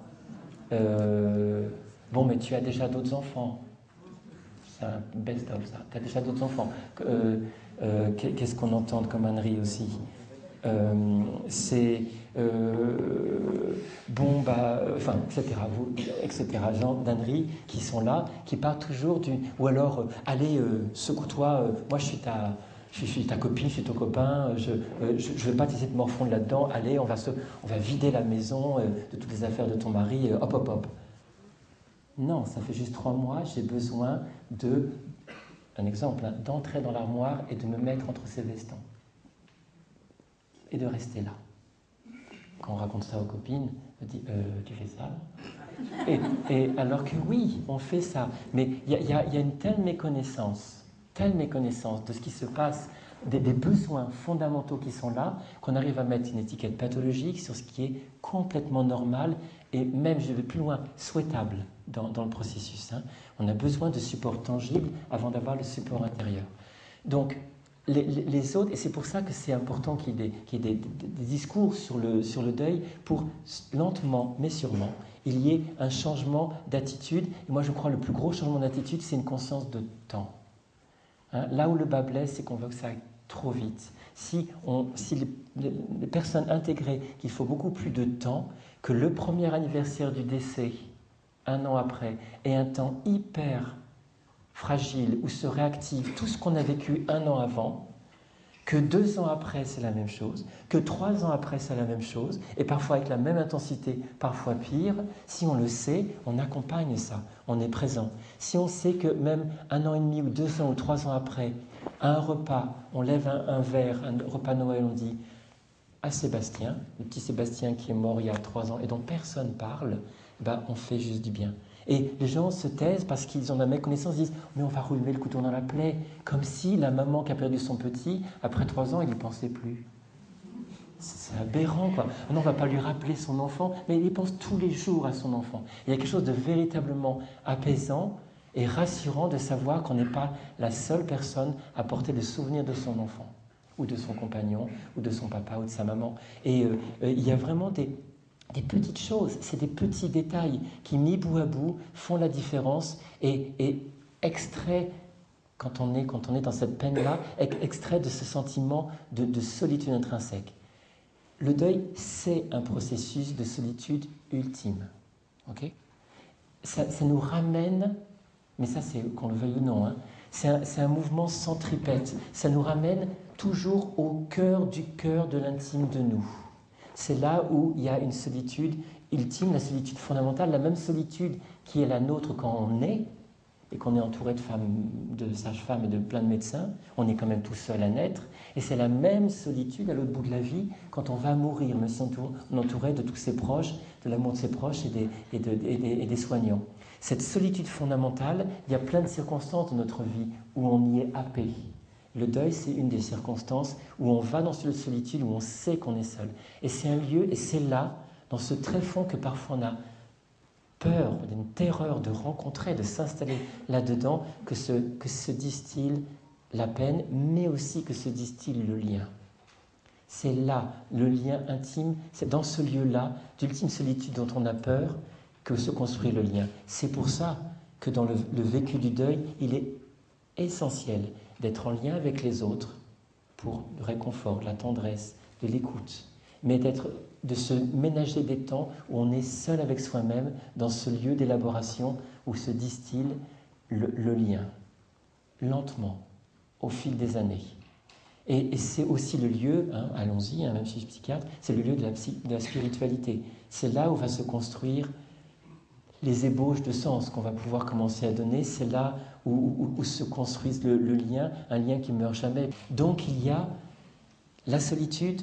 B: Euh, bon, mais tu as déjà d'autres enfants. C'est un best-of, ça. Tu as déjà d'autres enfants. Euh, euh, qu'est-ce qu'on entend comme ânerie aussi euh, C'est euh, bon, bah, enfin, et cetera. Vous, et cetera. Genre d'âneries qui sont là, qui partent toujours du. Ou alors, euh, allez, euh, secoue-toi, euh, moi je suis ta. Je suis ta copine, je suis ton copain, je ne euh, veux pas t'essayer de morfondre là-dedans, allez, on va, se, on va vider la maison euh, de toutes les affaires de ton mari, euh, hop, hop, hop. Non, ça fait juste trois mois, j'ai besoin de, un exemple, hein, d'entrer dans l'armoire et de me mettre entre ses vestons. Et de rester là. Quand on raconte ça aux copines, on dit euh, tu fais ça et, et alors que oui, on fait ça. Mais il y, y, y a une telle méconnaissance, telle méconnaissance de ce qui se passe, des, des besoins fondamentaux qui sont là, qu'on arrive à mettre une étiquette pathologique sur ce qui est complètement normal et même, je vais plus loin, souhaitable dans, dans le processus. Hein. On a besoin de support tangible avant d'avoir le support intérieur. Donc, Les, les, les autres, et c'est pour ça que c'est important qu'il y ait des, qu'il y ait des, des, des discours sur le, sur le deuil pour, lentement mais sûrement, il y ait un changement d'attitude. Et moi, je crois que le plus gros changement d'attitude, c'est une conscience de temps. Hein, là où le bas blesse, c'est qu'on veut que ça aille trop vite. Si, on, si les, les, les personnes intégraient qu'il faut beaucoup plus de temps, que le premier anniversaire du décès, un an après, est un temps hyper fragile, où se réactive tout ce qu'on a vécu un an avant, que deux ans après, c'est la même chose, que trois ans après, c'est la même chose, et parfois avec la même intensité, parfois pire. Si on le sait, on accompagne ça, on est présent. Si on sait que même un an et demi ou deux ans ou trois ans après, à un repas, on lève un, un verre, un repas Noël, on dit à Sébastien, le petit Sébastien qui est mort il y a trois ans et dont personne parle, ben on fait juste du bien. Et les gens se taisent parce qu'ils ont la même connaissance, ils disent « mais on va rouler le couteau dans la plaie », comme si la maman qui a perdu son petit, après trois ans, il n'y pensait plus. C'est aberrant, quoi. Non, on ne va pas lui rappeler son enfant, mais il pense tous les jours à son enfant. Il y a quelque chose de véritablement apaisant et rassurant de savoir qu'on n'est pas la seule personne à porter le souvenir de son enfant, ou de son compagnon, ou de son papa, ou de sa maman. Et euh, euh, il y a vraiment des... Des petites choses, c'est des petits détails qui, mis bout à bout, font la différence et, et extrait, quand on, est, quand on est dans cette peine-là, extrait de ce sentiment de, de solitude intrinsèque. Le deuil, c'est un processus de solitude ultime. Okay, ça, ça nous ramène, mais ça c'est qu'on le veuille ou non, hein, c'est un, c'est un mouvement centripète. Ça nous ramène toujours au cœur du cœur de l'intime de nous. C'est là où il y a une solitude ultime, la solitude fondamentale, la même solitude qui est la nôtre quand on naît, et qu'on est entouré de femmes, de sages-femmes et de plein de médecins. On est quand même tout seul à naître. Et c'est la même solitude à l'autre bout de la vie quand on va mourir, même si on est entouré de tous ses proches, de l'amour de ses proches et des, et, de, et, des, et des soignants. Cette solitude fondamentale, il y a plein de circonstances dans notre vie où on y est happé. Le deuil, c'est une des circonstances où on va dans cette solitude, où on sait qu'on est seul. Et c'est un lieu, et c'est là, dans ce tréfonds que parfois on a peur, une terreur de rencontrer, de s'installer là-dedans, que se, que se distille la peine, mais aussi que se distille le lien. C'est là, le lien intime, c'est dans ce lieu-là, d'ultime solitude dont on a peur, que se construit le lien. C'est pour ça que dans le, le vécu du deuil, il est essentiel d'être en lien avec les autres pour le réconfort, la tendresse, de l'écoute, mais d'être, de se ménager des temps où on est seul avec soi-même dans ce lieu d'élaboration où se distille le, le lien, lentement, au fil des années. Et, et c'est aussi le lieu, hein, allons-y, hein, même si je suis psychiatre, c'est le lieu de la, de la spiritualité. C'est là où va se construire les ébauches de sens qu'on va pouvoir commencer à donner, c'est là où, où, où se construise le, le lien, un lien qui ne meurt jamais. Donc il y a la solitude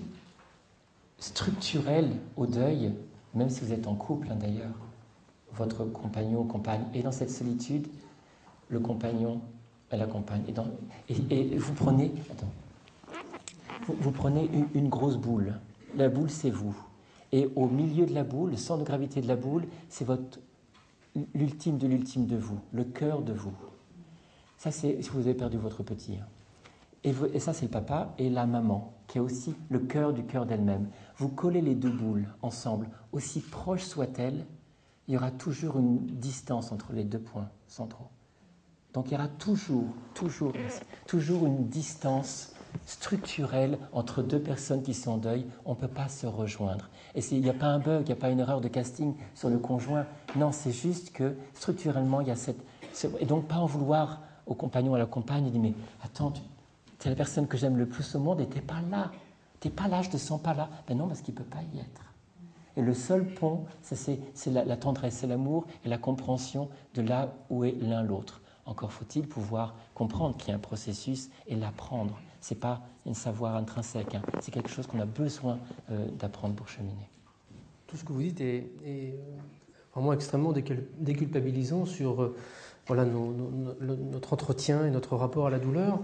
B: structurelle au deuil, même si vous êtes en couple hein, d'ailleurs, votre compagnon ou compagne est dans cette solitude, le compagnon, la compagne est dans... Et, et vous prenez... Attends. Vous, vous prenez une, une grosse boule. La boule, c'est vous. Et au milieu de la boule, le centre de gravité de la boule, c'est votre... l'ultime de l'ultime de vous, le cœur de vous. Ça, c'est si vous avez perdu votre petit. Et, vous, et ça, c'est le papa et la maman, qui est aussi le cœur du cœur d'elle-même. Vous collez les deux boules ensemble, aussi proches soient-elles, il y aura toujours une distance entre les deux points centraux. Donc il y aura toujours, toujours, toujours une distance structurelle entre deux personnes qui sont en deuil. On ne peut pas se rejoindre. Et il n'y a pas un bug, il n'y a pas une erreur de casting sur le conjoint. Non, c'est juste que structurellement, il y a cette... Et donc pas en vouloir au compagnon, à la compagne, il dit, mais attends, tu... c'est la personne que j'aime le plus au monde et tu n'es pas là. Tu n'es pas là, je ne te sens pas là. Ben non, parce qu'il ne peut pas y être. Et le seul pont, ça, c'est, c'est la, la tendresse, c'est l'amour et la compréhension de là où est l'un l'autre. Encore faut-il pouvoir comprendre qu'il y a un processus et l'apprendre. Ce n'est pas un savoir intrinsèque, hein. C'est quelque chose qu'on a besoin euh, d'apprendre pour cheminer.
A: Tout ce que vous dites est, est vraiment extrêmement déculpabilisant sur euh, voilà, nos, nos, notre entretien et notre rapport à la douleur.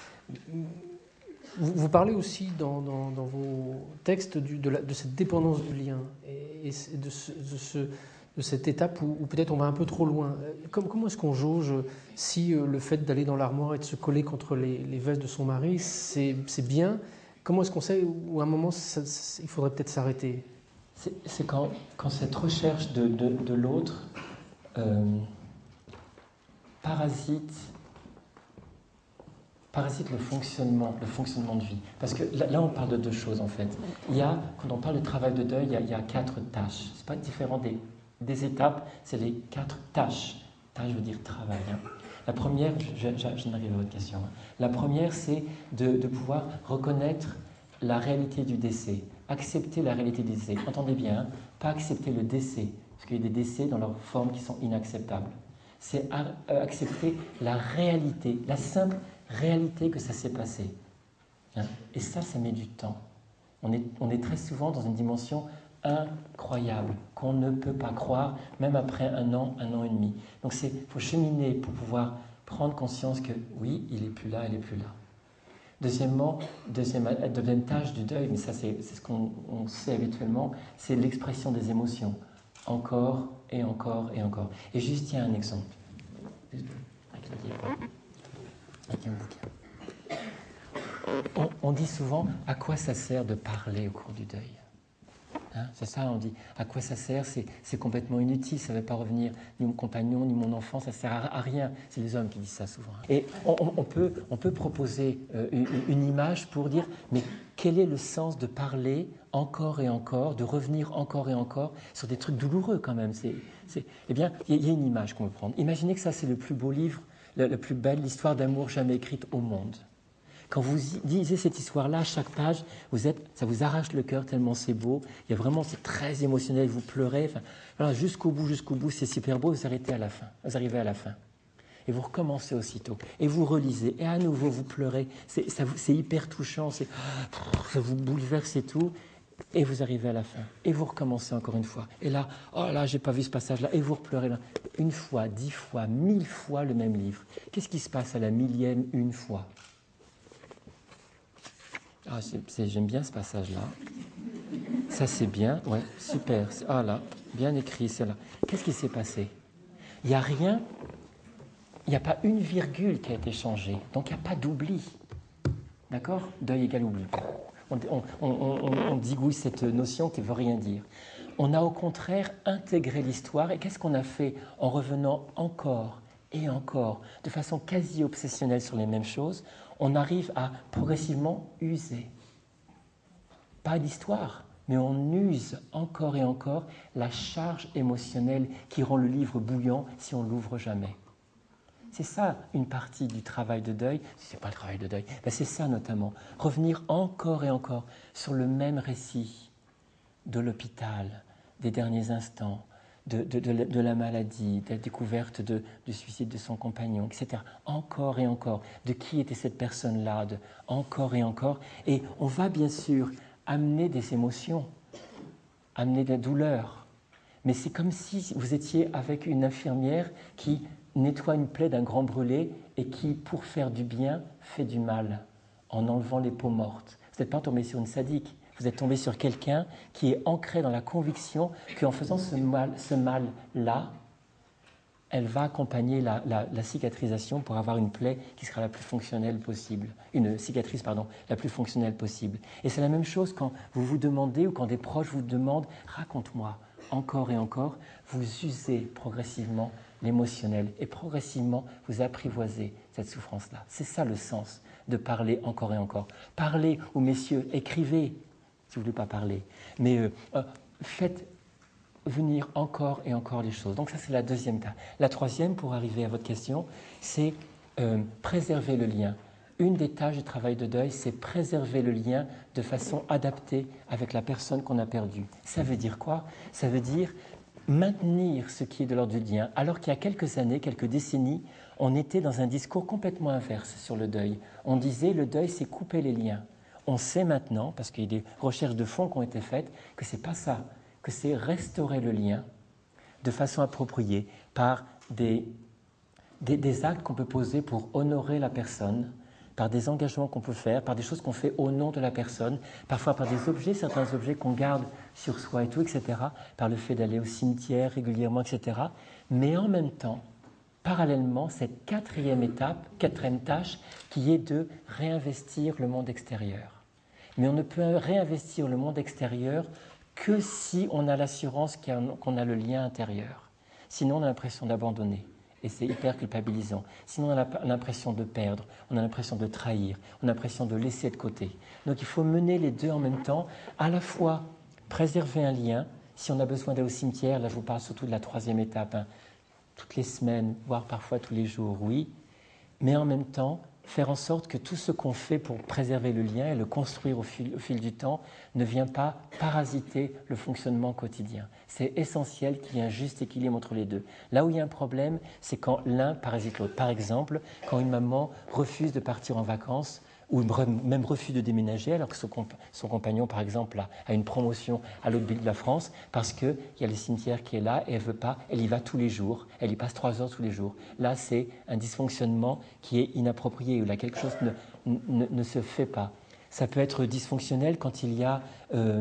A: Vous, vous parlez aussi dans, dans, dans vos textes du, de, la, de cette dépendance du lien et, et de, ce, de, ce, de cette étape où, où peut-être on va un peu trop loin. Comment, comment est-ce qu'on jauge si euh, le fait d'aller dans l'armoire et de se coller contre les, les vestes de son mari, c'est, c'est bien? Comment est-ce qu'on sait où à un moment ça, ça, il faudrait peut-être s'arrêter?
B: C'est, c'est quand, quand cette recherche de, de, de l'autre euh, parasite... parasite le fonctionnement, le fonctionnement de vie. Parce que là, là, on parle de deux choses, en fait. Il y a, quand on parle de travail de deuil, il y a, il y a quatre tâches. Ce n'est pas différent des, des étapes, c'est les quatre tâches. Tâche veut dire travail. Hein. La première, je, je, je n'arrive à votre question. La première, c'est de, de pouvoir reconnaître la réalité du décès, accepter la réalité du décès. Entendez bien, hein, pas accepter le décès, parce qu'il y a des décès dans leur forme qui sont inacceptables. C'est accepter la réalité, la simple réalité que ça s'est passé. Hein. Et ça, ça met du temps. On est, on est très souvent dans une dimension incroyable, qu'on ne peut pas croire, même après un an, un an et demi. Donc il faut cheminer pour pouvoir prendre conscience que oui, il n'est plus là, il n'est plus là. Deuxièmement, deuxième, deuxième tâche du deuil, mais ça c'est, c'est ce qu'on on sait habituellement, c'est l'expression des émotions. Encore et encore et encore. Et juste, il y a un exemple. Avec un bouquin. On, on dit souvent à quoi ça sert de parler au cours du deuil. Hein, c'est ça, on dit à quoi ça sert, c'est, c'est complètement inutile, ça ne va pas revenir ni mon compagnon, ni mon enfant, ça ne sert à, à rien. C'est les hommes qui disent ça souvent. Et on, on, peut, on peut proposer euh, une, une image pour dire, mais quel est le sens de parler encore et encore, de revenir encore et encore sur des trucs douloureux quand même. C'est, c'est, eh bien, il y, y a une image qu'on peut prendre. Imaginez que ça, c'est le plus beau livre, la, la plus belle histoire d'amour jamais écrite au monde. Quand vous lisez cette histoire-là, à chaque page, vous êtes, ça vous arrache le cœur tellement c'est beau. Il y a vraiment, c'est très émotionnel, vous pleurez. Enfin, voilà, jusqu'au bout, jusqu'au bout, c'est super beau. Vous arrêtez à la fin, vous arrivez à la fin. Et vous recommencez aussitôt. Et vous relisez. Et à nouveau, vous pleurez. C'est, ça, c'est hyper touchant. C'est, ça vous bouleverse et tout. Et vous arrivez à la fin. Et vous recommencez encore une fois. Et là, oh là, j'ai pas vu ce passage-là. Et vous repleurez là. Une fois, dix fois, mille fois le même livre. Qu'est-ce qui se passe à la millième une fois ? Ah, c'est, c'est, j'aime bien ce passage-là. Ça, c'est bien. Ouais, super. Ah là, bien écrit, c'est là. Qu'est-ce qui s'est passé ? Il n'y a rien, il n'y a pas une virgule qui a été changée. Donc, il n'y a pas d'oubli. D'accord ? Deuil égale oubli. On, on, on, on, on digouille cette notion qui ne veut rien dire. On a au contraire intégré l'histoire. Et qu'est-ce qu'on a fait en revenant encore et encore, de façon quasi obsessionnelle sur les mêmes choses ? On arrive à progressivement user. Pas d'histoire, mais on use encore et encore la charge émotionnelle qui rend le livre bouillant si on ne l'ouvre jamais. C'est ça une partie du travail de deuil. Si ce n'est pas le travail de deuil, ben c'est ça notamment. Revenir encore et encore sur le même récit de l'hôpital, des derniers instants, De, de, de, de la maladie, de la découverte de, du suicide de son compagnon, et cetera. Encore et encore. De qui était cette personne-là, de, encore et encore. Et on va bien sûr amener des émotions, amener de la douleur. Mais c'est comme si vous étiez avec une infirmière qui nettoie une plaie d'un grand brûlé et qui, pour faire du bien, fait du mal, en enlevant les peaux mortes. Vous n'êtes pas tombé sur une sadique. Vous êtes tombé sur quelqu'un qui est ancré dans la conviction qu'en faisant ce, mal, ce mal-là, elle va accompagner la, la, la cicatrisation pour avoir une plaie qui sera la plus fonctionnelle possible. Une cicatrice, pardon, la plus fonctionnelle possible. Et c'est la même chose quand vous vous demandez ou quand des proches vous demandent « raconte-moi » encore et encore, vous usez progressivement l'émotionnel et progressivement vous apprivoisez cette souffrance-là. C'est ça le sens de parler encore et encore. Parlez, ou messieurs, écrivez, si vous ne voulez pas parler. Mais euh, euh, faites venir encore et encore les choses. Donc ça, c'est la deuxième tâche. La troisième, pour arriver à votre question, c'est euh, préserver le lien. Une des tâches du travail de deuil, c'est préserver le lien de façon adaptée avec la personne qu'on a perdue. Ça veut dire quoi ? Ça veut dire maintenir ce qui est de l'ordre du lien, alors qu'il y a quelques années, quelques décennies, on était dans un discours complètement inverse sur le deuil. On disait le deuil, c'est couper les liens. On sait maintenant, parce qu'il y a des recherches de fond qui ont été faites, que ce n'est pas ça, que c'est restaurer le lien de façon appropriée par des, des, des actes qu'on peut poser pour honorer la personne, par des engagements qu'on peut faire, par des choses qu'on fait au nom de la personne, parfois par des objets, certains objets qu'on garde sur soi et tout, et cetera, par le fait d'aller au cimetière régulièrement, et cetera. Mais en même temps, parallèlement, cette quatrième étape, quatrième tâche, qui est de réinvestir le monde extérieur. Mais on ne peut réinvestir le monde extérieur que si on a l'assurance qu'on a le lien intérieur. Sinon, on a l'impression d'abandonner. Et c'est hyper culpabilisant. Sinon, on a l'impression de perdre, on a l'impression de trahir, on a l'impression de laisser de côté. Donc, il faut mener les deux en même temps, à la fois préserver un lien. Si on a besoin d'aller au cimetière, là, je vous parle surtout de la troisième étape, hein, toutes les semaines, voire parfois tous les jours, oui, mais en même temps, faire en sorte que tout ce qu'on fait pour préserver le lien et le construire au fil, au fil du temps ne vient pas parasiter le fonctionnement quotidien. C'est essentiel qu'il y ait un juste équilibre entre les deux. Là où il y a un problème, c'est quand l'un parasite l'autre. Par exemple, quand une maman refuse de partir en vacances ou même refuse de déménager alors que son, comp- son compagnon, par exemple, a, a une promotion à l'autre bout de la France parce qu'il y a le cimetière qui est là et elle veut pas, elle y va tous les jours, elle y passe trois heures tous les jours. Là, c'est un dysfonctionnement qui est inapproprié, où là, quelque chose ne, ne, ne se fait pas. Ça peut être dysfonctionnel quand il y a euh,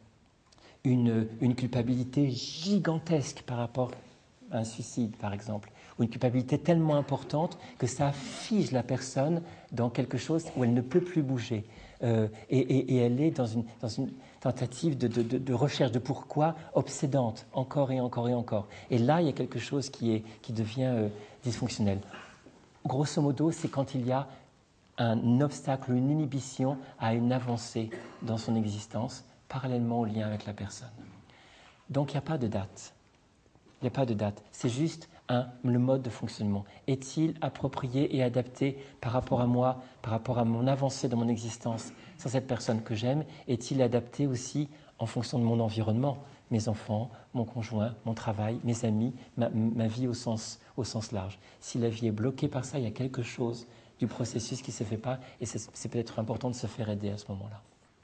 B: une, une culpabilité gigantesque par rapport à un suicide, par exemple, ou une culpabilité tellement importante que ça fige la personne dans quelque chose où elle ne peut plus bouger. Euh, et, et, et elle est dans une, dans une tentative de, de, de recherche de pourquoi obsédante, encore et encore et encore. Et là, il y a quelque chose qui, est, qui devient euh, dysfonctionnel. Grosso modo, c'est quand il y a un obstacle, une inhibition à une avancée dans son existence, parallèlement au lien avec la personne. Donc, il n'y a pas de date. Il n'y a pas de date. C'est juste un, le mode de fonctionnement. Est-il approprié et adapté par rapport à moi, par rapport à mon avancée dans mon existence sans cette personne que j'aime? Est-il adapté aussi en fonction de mon environnement, mes enfants, mon conjoint, mon travail, mes amis, ma, ma vie au sens, au sens large? Si la vie est bloquée par ça, il y a quelque chose du processus qui ne se fait pas et c'est, c'est peut-être important de se faire aider à ce moment-là.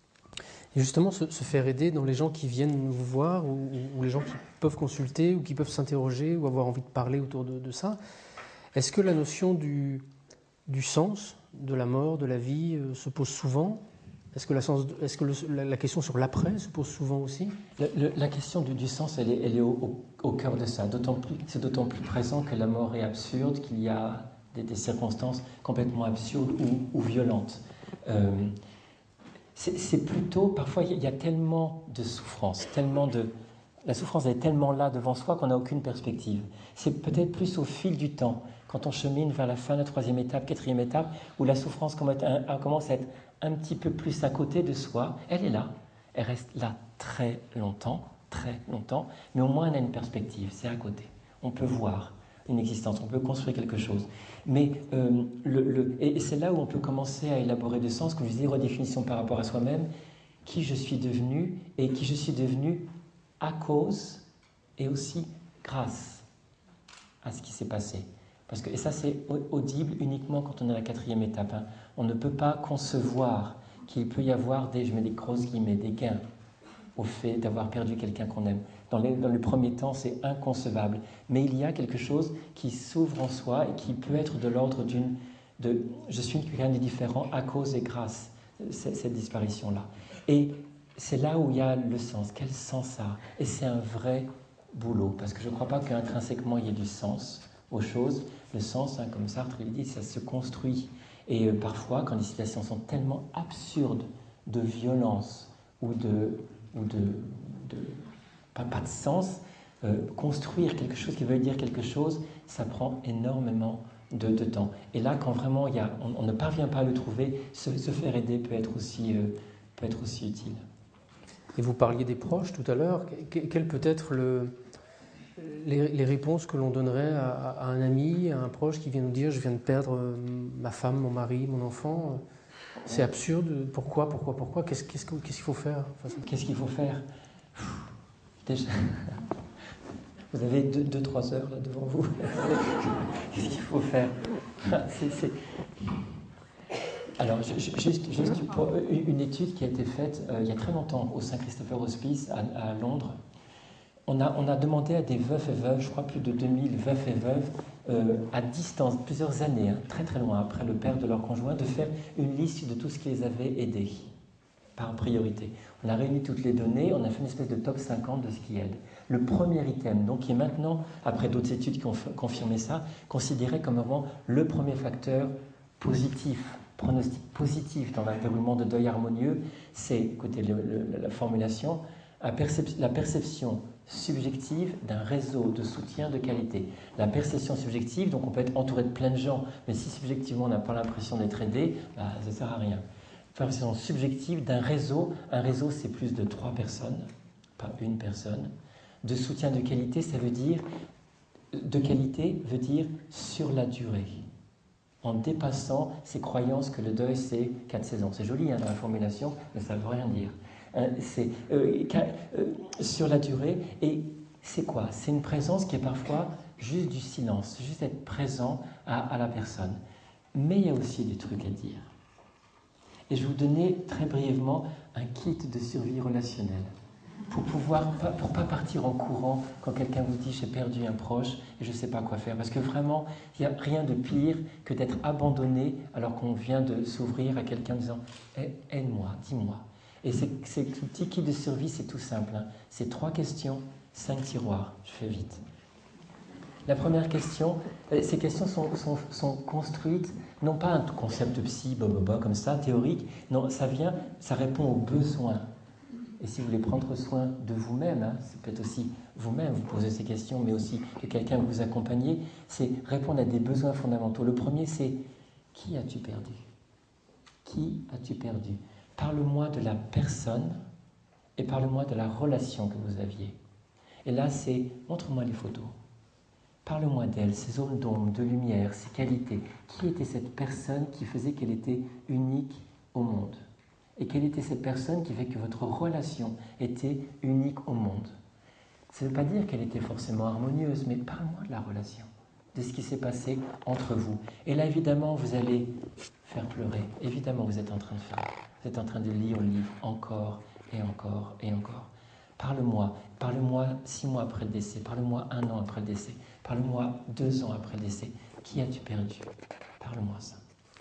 A: Et justement, se, se faire aider dans les gens qui viennent vous voir ou, ou les gens qui peuvent consulter ou qui peuvent s'interroger ou avoir envie de parler autour de, de ça, est-ce que la notion du, du sens, de la mort, de la vie euh, se pose souvent? Est-ce que, la, sens, est-ce que le, la, la question sur l'après se pose souvent aussi?
B: le, le, La question du, du sens, elle est, elle est au, au, au cœur de ça. D'autant plus, c'est d'autant plus présent que la mort est absurde, qu'il y a des, des circonstances complètement absurdes ou, ou violentes. Euh, C'est, c'est plutôt, parfois, il y a tellement de souffrance, tellement de... La souffrance est tellement là devant soi qu'on n'a aucune perspective. C'est peut-être plus au fil du temps, quand on chemine vers la fin de la troisième étape, quatrième étape, où la souffrance commence à être un petit peu plus à côté de soi. Elle est là, elle reste là très longtemps, très longtemps, mais au moins elle a une perspective, c'est à côté. On peut voir une existence, on peut construire quelque chose. Mais euh, le, le, et c'est là où on peut commencer à élaborer des sens, comme je disais, redéfinition par rapport à soi-même, qui je suis devenu et qui je suis devenu à cause et aussi grâce à ce qui s'est passé. Parce que, et ça, c'est audible uniquement quand on est à la quatrième étape. Hein. On ne peut pas concevoir qu'il peut y avoir des, je mets des grosses guillemets, des gains au fait d'avoir perdu quelqu'un qu'on aime. Dans, les, dans le premier temps, c'est inconcevable. Mais il y a quelque chose qui s'ouvre en soi et qui peut être de l'ordre d'une... De, je suis quelqu'un de différent à cause et grâce, cette, cette disparition-là. Et c'est là où il y a le sens. Quel sens ça a? Et c'est un vrai boulot, parce que je ne crois pas qu'intrinsèquement il y ait du sens aux choses. Le sens, hein, comme Sartre il dit, ça se construit. Et euh, parfois, quand les situations sont tellement absurdes de violence ou de... ou de, de pas, pas de sens, euh, construire quelque chose qui veut dire quelque chose, ça prend énormément de, de temps. Et là, quand vraiment il y a, on, on ne parvient pas à le trouver, se, se faire aider peut être aussi, euh, peut être aussi utile.
A: Et vous parliez des proches tout à l'heure. Quel peut être le, les, les réponses que l'on donnerait à, à un ami, à un proche qui vient nous dire « je viens de perdre ma femme, mon mari, mon enfant ». C'est absurde. Pourquoi, pourquoi, pourquoi Qu'est-ce, qu'est-ce, qu'est-ce qu'il faut faire?
B: Enfin, Qu'est-ce qu'il faut faire? Déjà, vous avez deux, deux, trois heures là devant vous. Qu'est-ce qu'il faut faire? c'est, c'est... Alors, juste, juste pour une étude qui a été faite euh, il y a très longtemps au Saint-Christopher Hospice à, à Londres. On a, on a demandé à des veufs et veuves, je crois plus de deux mille veufs et veuves, euh, à distance, plusieurs années, hein, très très loin après le père de leur conjoint, de faire une liste de tout ce qui les avait aidés, par priorité. On a réuni toutes les données, on a fait une espèce de top cinquante de ce qui aide. Le premier item, donc qui est maintenant, après d'autres études qui ont confirmé ça, considéré comme vraiment le premier facteur positif, pronostic positif dans un déroulement de deuil harmonieux, c'est, écoutez le, le, la formulation, la perception subjective d'un réseau de soutien de qualité. La perception subjective, donc on peut être entouré de plein de gens, mais si subjectivement on n'a pas l'impression d'être aidé, bah, ça ne sert à rien. La perception subjective d'un réseau, un réseau c'est plus de trois personnes, pas une personne. De soutien de qualité, ça veut dire de qualité veut dire sur la durée, en dépassant ces croyances que le deuil c'est quatre saisons. C'est joli hein, dans la formulation, mais ça ne veut rien dire. Hein, c'est euh, euh, sur la durée, et c'est quoi? C'est une présence qui est parfois juste du silence, juste être présent à, à la personne. Mais il y a aussi des trucs à dire. Et je vais vous donner très brièvement un kit de survie relationnelle pour pouvoir, pour pas partir en courant quand quelqu'un vous dit j'ai perdu un proche et je ne sais pas quoi faire. Parce que vraiment, il n'y a rien de pire que d'être abandonné alors qu'on vient de s'ouvrir à quelqu'un en disant eh, aide-moi, dis-moi. Et ce petit kit de survie, c'est tout simple. Hein. C'est trois questions, cinq tiroirs. Je fais vite. La première question, ces questions sont, sont, sont construites, non pas un concept psy, bah, bah, bah, comme ça, théorique, non, ça vient, ça répond aux besoins. Et si vous voulez prendre soin de vous-même, hein, c'est peut-être aussi vous-même, vous posez ces questions, mais aussi de quelqu'un que vous accompagnez, c'est répondre à des besoins fondamentaux. Le premier, c'est qui as-tu perdu? Qui as-tu perdu? Parle-moi de la personne et parle-moi de la relation que vous aviez. Et là, c'est montre-moi les photos. Parle-moi d'elle, ses zones d'ombre, de lumière, ses qualités. Qui était cette personne qui faisait qu'elle était unique au monde? Et quelle était cette personne qui fait que votre relation était unique au monde? Ça ne veut pas dire qu'elle était forcément harmonieuse, mais parle-moi de la relation, de ce qui s'est passé entre vous. Et là, évidemment, vous allez faire pleurer. Évidemment, vous êtes en train de faire. Vous êtes en train de lire le livre encore et encore et encore. Parle-moi, parle-moi six mois après le décès, parle-moi un an après le décès, parle-moi deux ans après le décès. Qui as-tu perdu? Parle-moi ça.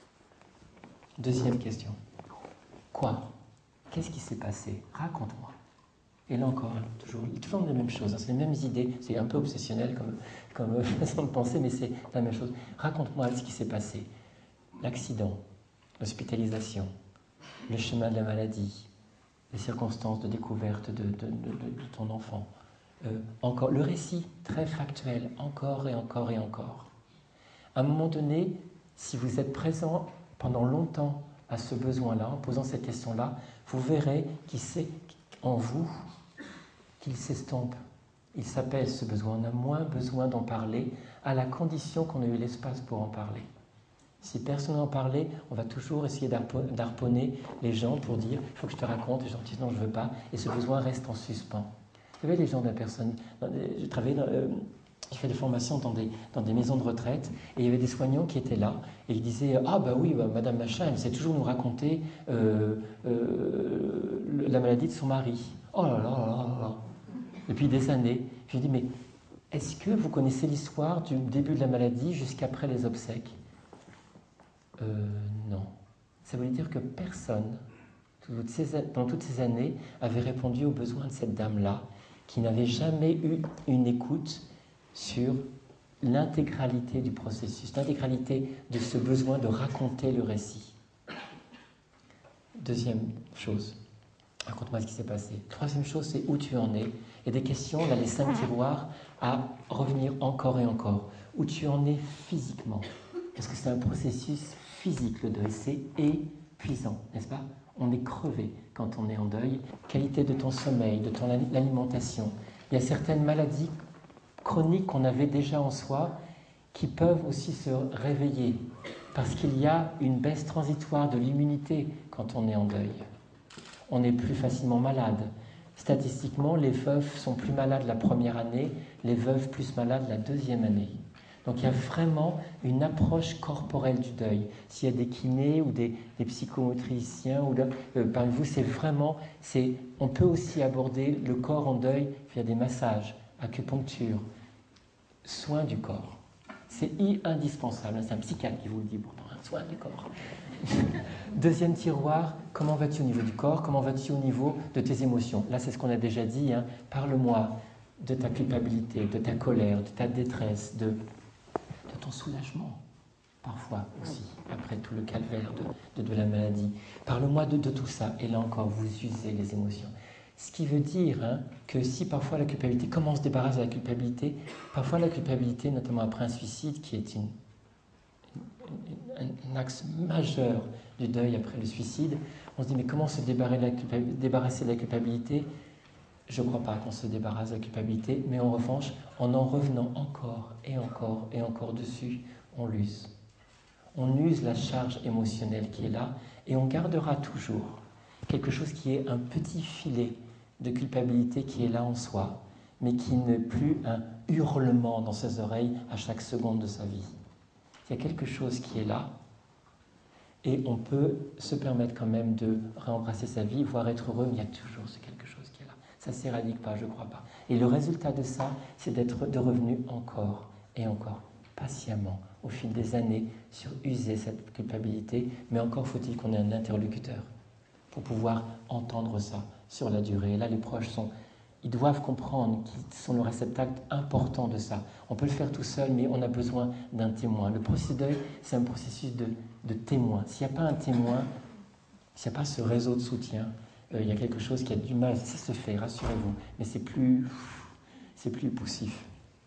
B: Deuxième question. Quoi? Qu'est-ce qui s'est passé? Raconte-moi. Et là encore, toujours, toujours les mêmes choses, hein, c'est les mêmes idées, c'est un peu obsessionnel comme, comme façon de penser, mais c'est la même chose. Raconte-moi ce qui s'est passé. L'accident, l'hospitalisation, le chemin de la maladie, les circonstances de découverte de, de, de, de ton enfant. Euh, encore le récit très factuel, encore et encore et encore. À un moment donné, si vous êtes présent pendant longtemps à ce besoin-là, en posant cette question-là, vous verrez qu'il s'est en vous, qu'il s'estompe. Il s'apaise ce besoin. On a moins besoin d'en parler, à la condition qu'on ait eu l'espace pour en parler. Si personne n'en parlait, on va toujours essayer d'harponner les gens pour dire « il faut que je te raconte », les gens disent « non, je ne veux pas », et ce besoin reste en suspens. Vous savez, les gens de la personne... J'ai travaillé dans, euh, j'ai fait des formations dans des, dans des maisons de retraite, et il y avait des soignants qui étaient là, et ils disaient « ah bah oui, bah, Madame Machin, elle sait toujours nous raconter euh, euh, la maladie de son mari. Oh là là là là là !» Depuis des années. Je lui dis « mais est-ce que vous connaissez l'histoire du début de la maladie jusqu'après les obsèques ?» Euh, non. Ça veut dire que personne, toutes ces, dans toutes ces années, avait répondu aux besoins de cette dame-là, qui n'avait jamais eu une écoute sur l'intégralité du processus, l'intégralité de ce besoin de raconter le récit. Deuxième chose, raconte-moi ce qui s'est passé. Troisième chose, c'est où tu en es. Et des questions, là, les cinq tiroirs, à revenir encore et encore. Où tu en es physiquement. Parce que c'est un processus physique, le deuil, c'est épuisant, n'est-ce pas? On est crevé quand on est en deuil. Qualité de ton sommeil, de ton alimentation. Il y a certaines maladies chroniques qu'on avait déjà en soi qui peuvent aussi se réveiller parce qu'il y a une baisse transitoire de l'immunité quand on est en deuil. On est plus facilement malade. Statistiquement, les veuves sont plus malades la première année, les veuves plus malades la deuxième année. Donc il y a vraiment une approche corporelle du deuil. S'il y a des kinés ou des, des psychomotriciens, ou de, euh, parmi vous, c'est vraiment, c'est, on peut aussi aborder le corps en deuil via des massages, acupuncture, soins du corps. C'est indispensable, c'est un psychiatre qui vous le dit pourtant, hein, soin du corps. Deuxième tiroir, comment vas-tu au niveau du corps, comment vas-tu au niveau de tes émotions? Là, c'est ce qu'on a déjà dit, hein. Parle-moi de ta culpabilité, de ta colère, de ta détresse, de... de ton soulagement, parfois aussi, après tout le calvaire de, de, de la maladie. Parle-moi de, de tout ça. Et là encore, vous usez les émotions. Ce qui veut dire hein, que si parfois la culpabilité, comment on se débarrasse de la culpabilité? Parfois la culpabilité, notamment après un suicide, qui est une, une, un axe majeur du deuil après le suicide, on se dit mais comment se débarrasser de la culpabilité? je ne crois pas qu'on se débarrasse de la culpabilité, mais en revanche, en en revenant encore et encore et encore dessus, on l'use. On use la charge émotionnelle qui est là et on gardera toujours quelque chose qui est un petit filet de culpabilité qui est là en soi, mais qui n'est plus un hurlement dans ses oreilles à chaque seconde de sa vie. Il y a quelque chose qui est là et on peut se permettre quand même de réembrasser sa vie, voire être heureux, mais il y a toujours ce quelque chose qui est là. Ça ne s'éradique pas, je ne crois pas. Et le résultat de ça, c'est d'être de revenu encore et encore, patiemment, au fil des années, sur user cette culpabilité, mais encore faut-il qu'on ait un interlocuteur pour pouvoir entendre ça sur la durée. Et là, les proches sont, ils doivent comprendre qu'ils sont le réceptacle important de ça. On peut le faire tout seul, mais on a besoin d'un témoin. Le processus de deuil, c'est un processus de, de témoin. S'il n'y a pas un témoin, s'il n'y a pas ce réseau de soutien, euh, il y a quelque chose qui a du mal. Ça se fait, rassurez-vous, mais c'est plus, c'est plus poussif.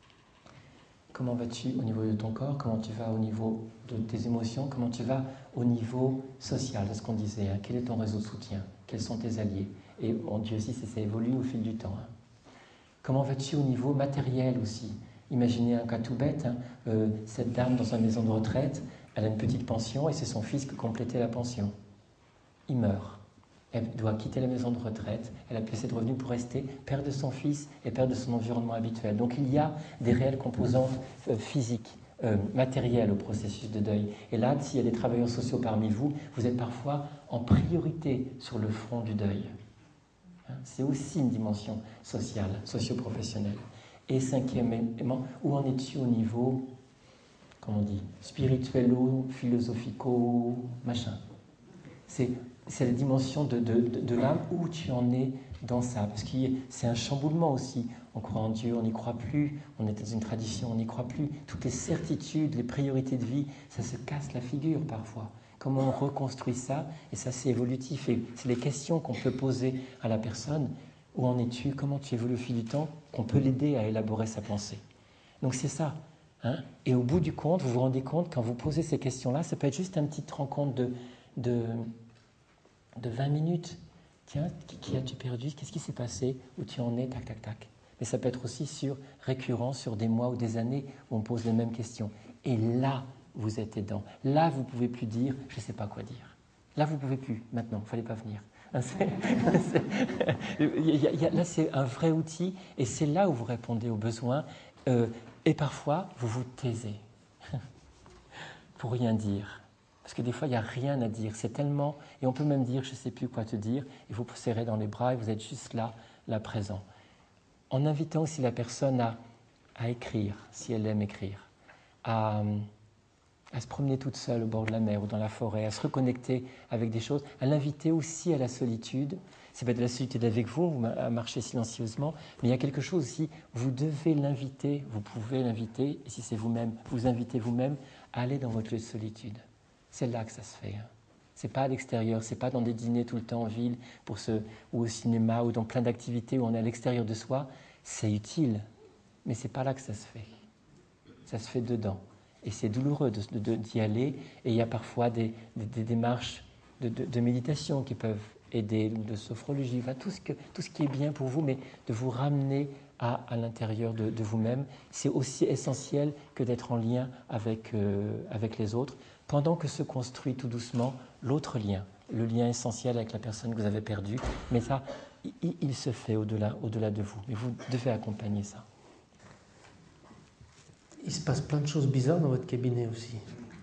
B: Comment vas-tu au niveau de ton corps? Comment tu vas au niveau de tes émotions? Comment tu vas au niveau social? C'est ce qu'on disait. Hein. Quel est ton réseau de soutien? Quels sont tes alliés? Et mon Dieu aussi, ça, ça évolue au fil du temps. Hein. Comment vas-tu au niveau matériel aussi? Imaginez un cas tout bête. Hein. Euh, cette dame dans sa maison de retraite, elle a une petite pension et c'est son fils qui complétait la pension. Il meurt. Elle doit quitter la maison de retraite, elle a plus assez de revenus pour rester père de son fils et père de son environnement habituel. Donc il y a des réelles composantes euh, physiques, euh, matérielles au processus de deuil. Et là, s'il y a des travailleurs sociaux parmi vous, vous êtes parfois en priorité sur le front du deuil. Hein, c'est aussi une dimension sociale, socio-professionnelle. Et cinquièmement, où en es-tu au niveau, comment on dit, spirituello, philosophico, machin? C'est... C'est la dimension de, de, de, de l'âme où tu en es dans ça. Parce que c'est un chamboulement aussi. On croit en Dieu, on n'y croit plus. On est dans une tradition, on n'y croit plus. Toutes les certitudes, les priorités de vie, ça se casse la figure parfois. Comment on reconstruit ça? Et ça, c'est évolutif. Et c'est les questions qu'on peut poser à la personne. Où en es-tu? Comment tu évolues au fil du temps? Qu'on peut l'aider à élaborer sa pensée. Donc c'est ça. Hein? Et au bout du compte, vous vous rendez compte, quand vous posez ces questions-là, ça peut être juste une petite rencontre de... de de vingt minutes. Tiens, qui, qui as-tu perdu? Qu'est-ce qui s'est passé? Où tu en es? Tac, tac, tac. Mais ça peut être aussi sur récurrent, sur des mois ou des années où on pose les mêmes questions. Et là, vous êtes aidant. Là, vous ne pouvez plus dire « je ne sais pas quoi dire ». Là, vous ne pouvez plus. Maintenant, il ne fallait pas venir. C'est, c'est, y a, y a, là, c'est un vrai outil et c'est là où vous répondez aux besoins. Euh, et parfois, vous vous taisez pour rien dire. Parce que des fois, il n'y a rien à dire. C'est tellement... Et on peut même dire, je ne sais plus quoi te dire, et vous vous serrez dans les bras et vous êtes juste là, là présent. En invitant aussi la personne à, à écrire, si elle aime écrire, à, à se promener toute seule au bord de la mer ou dans la forêt, à se reconnecter avec des choses, à l'inviter aussi à la solitude. C'est pas de la solitude avec vous, à marcher silencieusement, mais il y a quelque chose aussi, vous devez l'inviter, vous pouvez l'inviter, et si c'est vous-même, vous invitez vous-même à aller dans votre lieu de solitude. C'est là que ça se fait. Hein. C'est pas à l'extérieur, c'est pas dans des dîners tout le temps en ville, pour se, ou au cinéma, ou dans plein d'activités où on est à l'extérieur de soi. C'est utile, mais c'est pas là que ça se fait. Ça se fait dedans. Et c'est douloureux de, de, d'y aller. Et il y a parfois des, des, des démarches de, de, de méditation qui peuvent aider, de sophrologie, enfin, tout, ce que, tout ce qui est bien pour vous, mais de vous ramener à, à l'intérieur de, de vous-même. C'est aussi essentiel que d'être en lien avec, euh, avec les autres, pendant que se construit tout doucement l'autre lien, le lien essentiel avec la personne que vous avez perdue. Mais ça, il, il se fait au-delà, au-delà de vous. Mais vous devez accompagner ça.
A: Il se passe plein de choses bizarres dans votre cabinet aussi.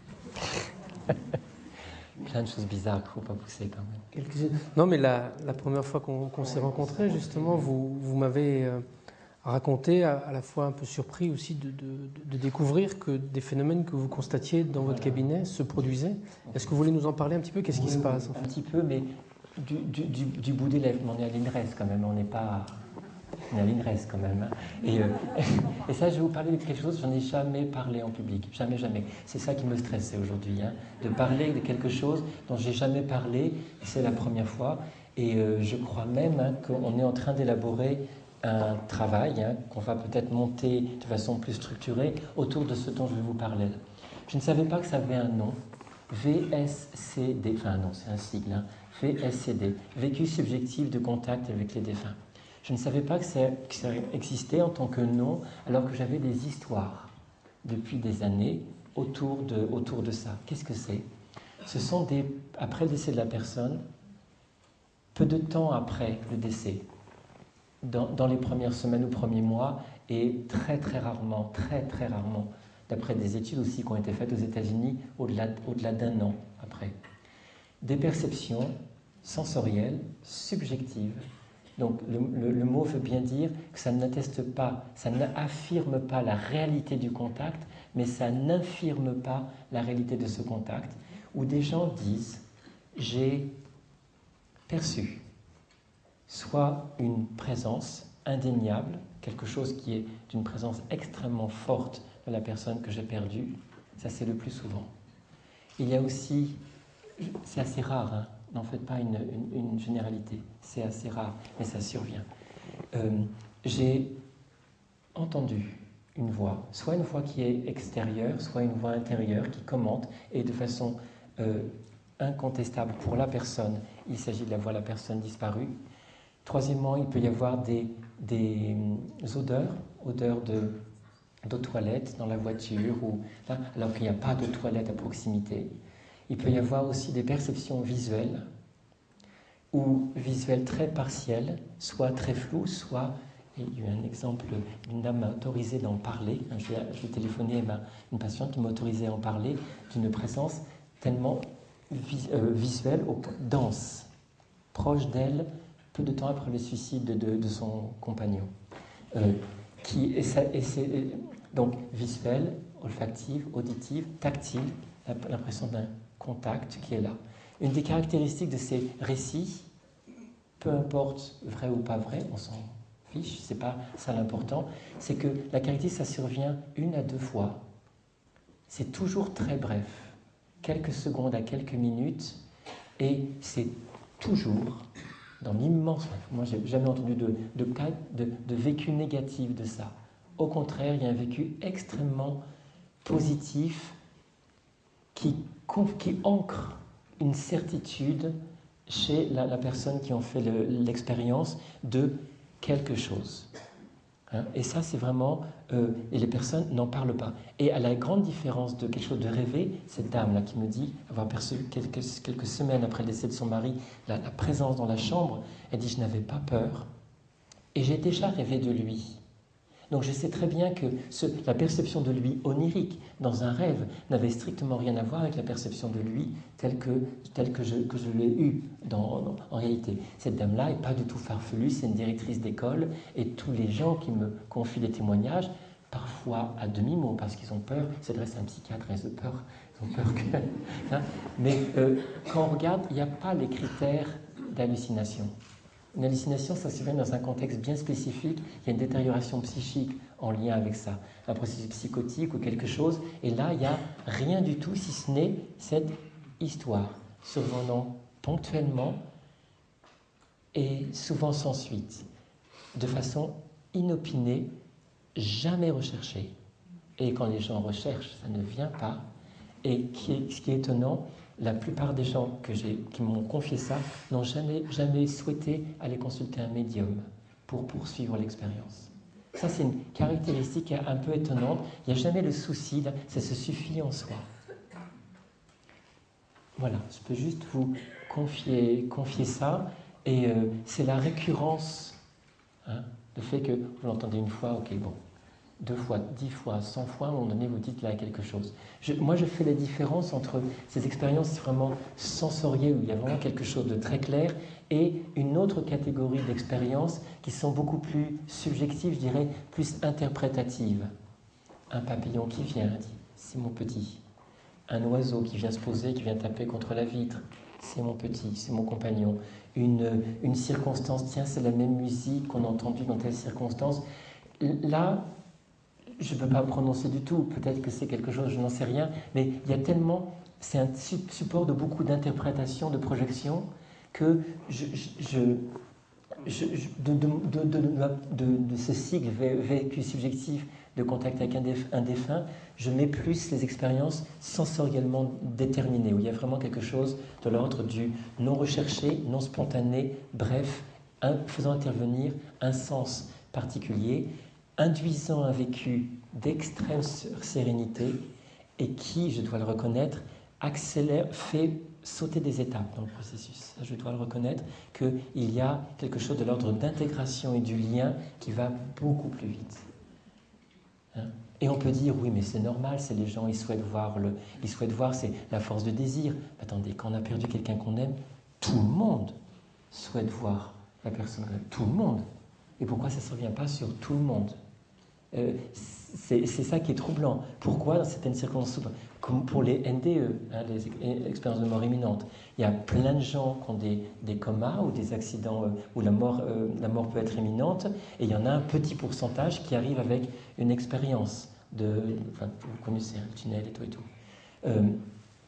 B: Plein de choses bizarres qu'il ne faut pas pousser quand même.
A: Quelques... Non, mais la, la première fois qu'on, qu'on s'est rencontrés, justement, vous, vous m'avez... Euh, raconter, à, à la fois un peu surpris aussi de, de, de découvrir que des phénomènes que vous constatiez dans votre cabinet se produisaient. Est-ce que vous voulez nous en parler un petit peu? Qu'est-ce qui se passe en fait?
B: Un petit peu, mais du, du, du, du bout des lèvres. On est à l'I N R E S quand même, on n'est pas... On est à l'I N R E S quand même. Hein. Et, euh, et ça, je vais vous parler de quelque chose, j'en ai jamais parlé en public. Jamais, jamais. C'est ça qui me stressait aujourd'hui, hein, de parler de quelque chose dont j'ai jamais parlé, et c'est la première fois. Et euh, je crois même hein, qu'on est en train d'élaborer un travail hein, qu'on va peut-être monter de façon plus structurée autour de ce dont je vais vous parler. Je ne savais pas que ça avait un nom, V S C D, enfin non, c'est un sigle, hein, V S C D, vécu subjectif de contact avec les défunts. Je ne savais pas que ça, que ça existait en tant que nom, alors que j'avais des histoires depuis des années autour de, autour de ça. Qu'est-ce que c'est? Ce sont des, après le décès de la personne, peu de temps après le décès, dans, dans les premières semaines ou premiers mois, et très très rarement, très très rarement, d'après des études aussi qui ont été faites aux États-Unis, au-delà, au-delà d'un an après. Des perceptions sensorielles, subjectives. Donc le, le, le mot veut bien dire que ça n'atteste pas, ça n'affirme pas la réalité du contact, mais ça n'infirme pas la réalité de ce contact, où des gens disent « j'ai perçu » soit une présence indéniable, quelque chose qui est d'une présence extrêmement forte de la personne que j'ai perdue, ça c'est le plus souvent. Il y a aussi, c'est assez rare, hein, n'en faites pas une, une, une généralité, c'est assez rare, mais ça survient. Euh, j'ai entendu une voix, soit une voix qui est extérieure, soit une voix intérieure qui commente, et de façon euh, incontestable pour la personne, il s'agit de la voix de la personne disparue. Troisièmement, il peut y avoir des, des odeurs, odeurs de, d'eau de toilette dans la voiture, ou, là, alors qu'il n'y a pas de toilette à proximité. Il peut y avoir aussi des perceptions visuelles, ou visuelles très partielles, soit très floues, soit... Il y a eu un exemple d'une dame m'a autorisé d'en parler. Je vais, je vais téléphoner à ma, une patiente qui m'a autorisé à en parler d'une présence tellement vis, euh, visuelle, dense, proche d'elle, peu de temps après le suicide de, de, de son compagnon. Euh, qui, et ça, et c'est, et, donc visuelle, olfactive, auditive, tactile, l'impression d'un contact qui est là. Une des caractéristiques de ces récits, peu importe vrai ou pas vrai, on s'en fiche, c'est pas ça l'important, c'est que la caractéristique, ça survient une à deux fois. C'est toujours très bref, quelques secondes à quelques minutes, et c'est toujours, dans l'immense... Moi, j'ai jamais entendu de, de cas de, de vécu négatif de ça. Au contraire, il y a un vécu extrêmement positif qui, qui ancre une certitude chez la, la personne qui en fait le, l'expérience de quelque chose. Hein, et ça, c'est vraiment... Euh, et les personnes n'en parlent pas. Et à la grande différence de quelque chose de rêvé, cette dame-là qui me dit avoir perçu quelques, quelques semaines après le décès de son mari la, la présence dans la chambre, elle dit « je n'avais pas peur et j'ai déjà rêvé de lui ». Donc je sais très bien que ce, la perception de lui onirique dans un rêve n'avait strictement rien à voir avec la perception de lui telle que, telle que, je, que je l'ai eue dans, dans, en réalité. Cette dame-là n'est pas du tout farfelue, c'est une directrice d'école, et tous les gens qui me confient des témoignages, parfois à demi-mot, parce qu'ils ont peur, ils s'adressent à un psychiatre, ils ont peur, ils ont peur que... Hein, mais euh, quand on regarde, il n'y a pas les critères d'hallucination. Une hallucination, ça se fait dans un contexte bien spécifique, il y a une détérioration psychique en lien avec ça, un processus psychotique ou quelque chose, et là, il n'y a rien du tout, si ce n'est cette histoire, survenant ponctuellement et souvent sans suite, de façon inopinée, jamais recherchée. Et quand les gens recherchent, ça ne vient pas. Et qui est, ce qui est étonnant, la plupart des gens que j'ai, qui m'ont confié ça n'ont jamais, jamais souhaité aller consulter un médium pour poursuivre l'expérience. Ça, c'est une caractéristique un peu étonnante. Il n'y a jamais le souci, ça se suffit en soi. Voilà, je peux juste vous confier, confier ça. Et euh, c'est la récurrence, hein, le fait que vous l'entendez une fois, ok, bon. Deux fois, dix fois, cent fois, à un moment donné, vous dites là quelque chose. Je, moi, je fais la différence entre ces expériences vraiment sensorielles, où il y a vraiment quelque chose de très clair, et une autre catégorie d'expériences qui sont beaucoup plus subjectives, je dirais, plus interprétatives. Un papillon qui vient, dit, c'est mon petit. Un oiseau qui vient se poser, qui vient taper contre la vitre, c'est mon petit, c'est mon compagnon. Une, une circonstance, tiens, c'est la même musique qu'on a entendue dans telle circonstance. Là, je ne peux pas me prononcer du tout, peut-être que c'est quelque chose, je n'en sais rien, mais il y a tellement, c'est un support de beaucoup d'interprétation, de projection, que je, je, je, je, de, de, de, de, de, de ce cycle vécu subjectif de contact avec un, déf, un défunt, je mets plus les expériences sensoriellement déterminées, où il y a vraiment quelque chose de l'ordre du non recherché, non spontané, bref un, faisant intervenir un sens particulier, induisant un vécu d'extrême sérénité et qui, je dois le reconnaître, accélère, fait sauter des étapes dans le processus. Je dois le reconnaître qu'il y a quelque chose de l'ordre d'intégration et du lien qui va beaucoup plus vite. Hein? Et on peut dire, oui, mais c'est normal, c'est les gens, ils souhaitent voir, le, ils souhaitent voir, c'est la force de désir. Attendez, quand on a perdu quelqu'un qu'on aime, tout le monde souhaite voir la personne, tout le monde. Et pourquoi ça ne se revient pas sur tout le monde ? euh, c'est, c'est ça qui est troublant. Pourquoi, dans certaines circonstances, comme pour les N D E, hein, les expériences de mort imminente, il y a plein de gens qui ont des, des comas ou des accidents euh, où la mort, euh, la mort peut être imminente, et il y en a un petit pourcentage qui arrive avec une expérience de... Enfin, vous connaissez le tunnel et tout et tout. Euh, pourquoi ?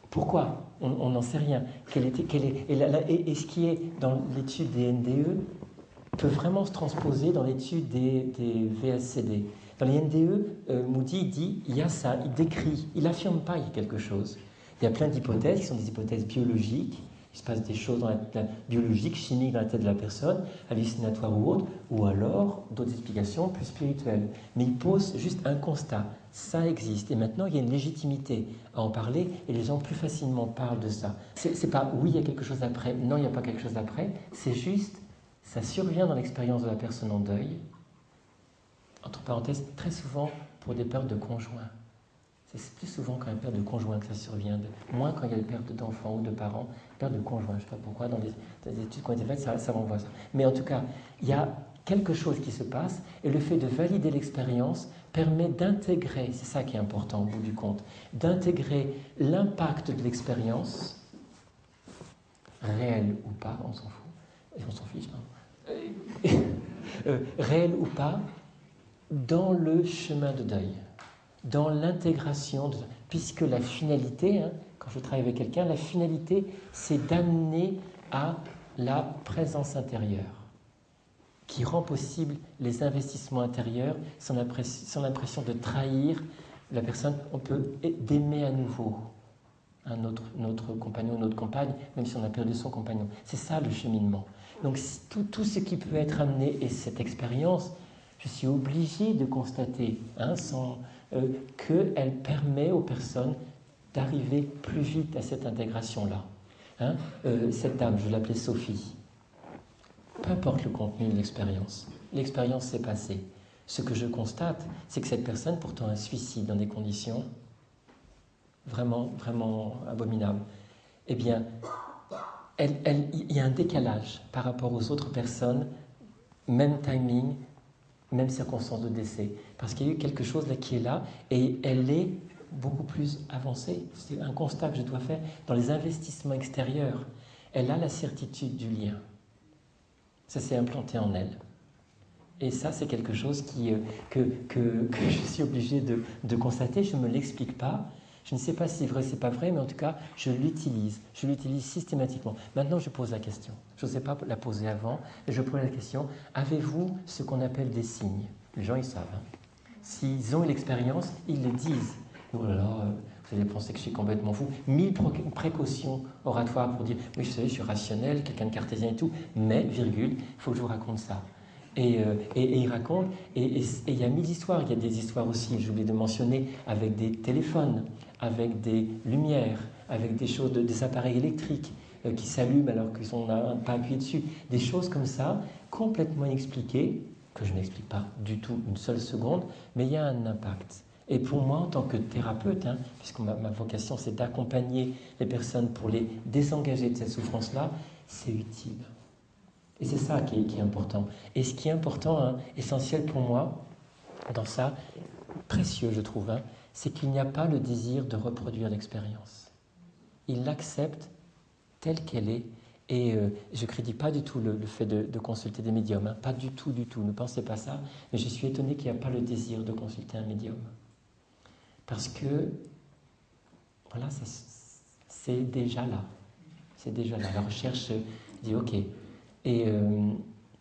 B: On n'en sait rien. Quelle était, quelle est, et, la, la, et, et ce qui est dans l'étude des N D E peut vraiment se transposer dans l'étude des, des V S C D. Dans les N D E, euh, Moody dit il y a ça, il décrit, il n'affirme pas qu'il y a quelque chose. Il y a plein d'hypothèses qui sont des hypothèses biologiques. Il se passe des choses dans la, la biologique, chimique dans la tête de la personne, hallucinatoire ou autre, ou alors d'autres explications plus spirituelles. Mais il pose juste un constat. Ça existe. Et maintenant, il y a une légitimité à en parler et les gens plus facilement parlent de ça. C'est, c'est pas oui, il y a quelque chose après, non, il n'y a pas quelque chose après. C'est juste, ça survient dans l'expérience de la personne en deuil. Entre parenthèses, très souvent pour des pertes de conjoints. C'est plus souvent quand il y a une perte de conjoint que ça survient, de, moins quand il y a une perte d'enfants ou de parents, perte de conjoint. Je ne sais pas pourquoi, dans les, dans les études qui ont été faites, ça, ça renvoie ça. Mais en tout cas, il y a quelque chose qui se passe et le fait de valider l'expérience permet d'intégrer, c'est ça qui est important au bout du compte, d'intégrer l'impact de l'expérience, réel ou pas, on s'en fout, on s'en fiche, non euh, réel ou pas, dans le chemin de deuil, dans l'intégration, de, puisque la finalité, hein, quand je travaille avec quelqu'un, la finalité, c'est d'amener à la présence intérieure, qui rend possible les investissements intérieurs sans l'impression, sans l'impression de trahir la personne. On peut d'aimer à nouveau un autre, notre compagnon, notre compagne, même si on a perdu son compagnon. C'est ça le cheminement. Donc tout, tout ce qui peut être amené, et cette expérience, je suis obligé de constater, hein, sans, euh, qu'elle permet aux personnes d'arriver plus vite à cette intégration-là. Hein, euh, cette dame, je l'appelais Sophie. Peu importe le contenu de l'expérience, l'expérience s'est passée. Ce que je constate, c'est que cette personne, pourtant un suicide dans des conditions vraiment, vraiment abominables, eh bien, elle, elle, il y a un décalage par rapport aux autres personnes, même timing, même circonstance de décès, parce qu'il y a eu quelque chose là qui est là, et elle est beaucoup plus avancée. C'est un constat que je dois faire dans les investissements extérieurs. Elle a la certitude du lien. Ça s'est implanté en elle. Et ça, c'est quelque chose qui, que, que, que je suis obligé de, de constater. Je ne me l'explique pas. Je ne sais pas si c'est vrai, c'est pas vrai, mais en tout cas, je l'utilise. Je l'utilise systématiquement. Maintenant, je pose la question. Je ne sais pas la poser avant, mais je pose la question. Avez-vous ce qu'on appelle des signes ? Les gens, ils savent. Hein. S'ils ont une expérience, ils le disent. Oh là là, vous allez penser que je suis complètement fou. Mille précautions oratoires pour dire « Oui, je sais, je suis rationnel, quelqu'un de cartésien et tout, mais, virgule, il faut que je vous raconte ça. » Et, euh, et, et il raconte, et il y a mille histoires. Il y a des histoires aussi, j'ai oublié de mentionner, avec des téléphones, avec des lumières, avec des choses, de, des appareils électriques euh, qui s'allument alors qu'on n'a pas appuyé dessus. Des choses comme ça, complètement inexpliquées, que je n'explique pas du tout une seule seconde, mais il y a un impact. Et pour moi, en tant que thérapeute, hein, puisque ma, ma vocation c'est d'accompagner les personnes pour les désengager de cette souffrance-là, c'est utile. Et c'est ça qui est, qui est important. Et ce qui est important, hein, essentiel pour moi, dans ça, précieux je trouve, hein, c'est qu'il n'y a pas le désir de reproduire l'expérience. Il l'accepte telle qu'elle est. Et euh, je ne crédite pas du tout le, le fait de, de consulter des médiums. Hein, pas du tout, du tout. Ne pensez pas ça. Mais je suis étonné qu'il n'y a pas le désir de consulter un médium. Parce que, voilà, ça, c'est déjà là. C'est déjà là. La recherche dit OK. Et euh,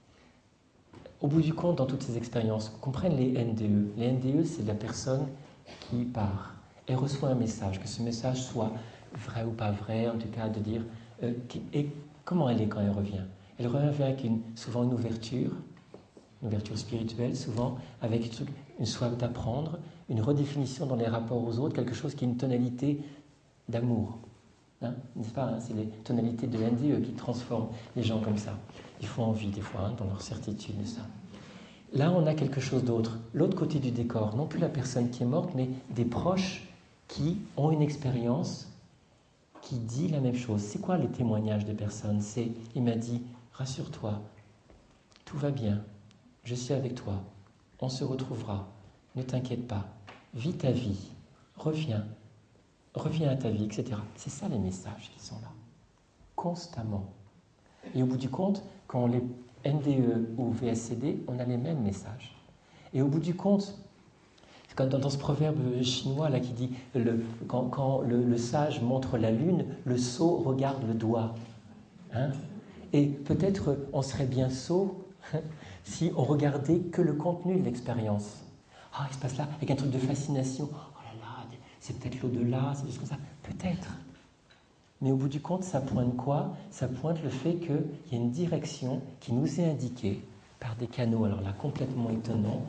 B: au bout du compte, dans toutes ces expériences, comprennent les N D E. Les N D E, c'est la personne qui part. Elle reçoit un message, que ce message soit vrai ou pas vrai, en tout cas de dire euh, et comment elle est quand elle revient. Elle revient avec une, souvent une ouverture, une ouverture spirituelle, souvent avec une soif d'apprendre, une redéfinition dans les rapports aux autres, quelque chose qui est une tonalité d'amour. Hein, n'est-ce pas, hein, c'est les tonalités de N D E qui transforment les gens comme ça. Ils font envie des fois, hein, dans leur certitude de ça. Là, on a quelque chose d'autre. L'autre côté du décor, non plus la personne qui est morte, mais des proches qui ont une expérience qui dit la même chose. C'est quoi les témoignages de personnes? C'est, il m'a dit, rassure-toi, tout va bien, je suis avec toi, on se retrouvera, ne t'inquiète pas, vis ta vie, reviens, reviens à ta vie, et cetera. C'est ça les messages qui sont là, constamment. Et au bout du compte, quand on les N D E ou V S C D, on a les mêmes messages. Et au bout du compte, c'est comme dans, dans ce proverbe chinois là qui dit le, quand, quand le, le sage montre la lune, le sot regarde le doigt. Hein? Et peut-être on serait bien sot si on regardait que le contenu de l'expérience. Ah, il se passe là avec un truc de fascination. Oh là là, c'est peut-être l'au-delà, c'est juste comme ça. Peut-être. Mais au bout du compte, ça pointe quoi? Ça pointe le fait qu'il y a une direction qui nous est indiquée par des canaux, alors là, complètement étonnants,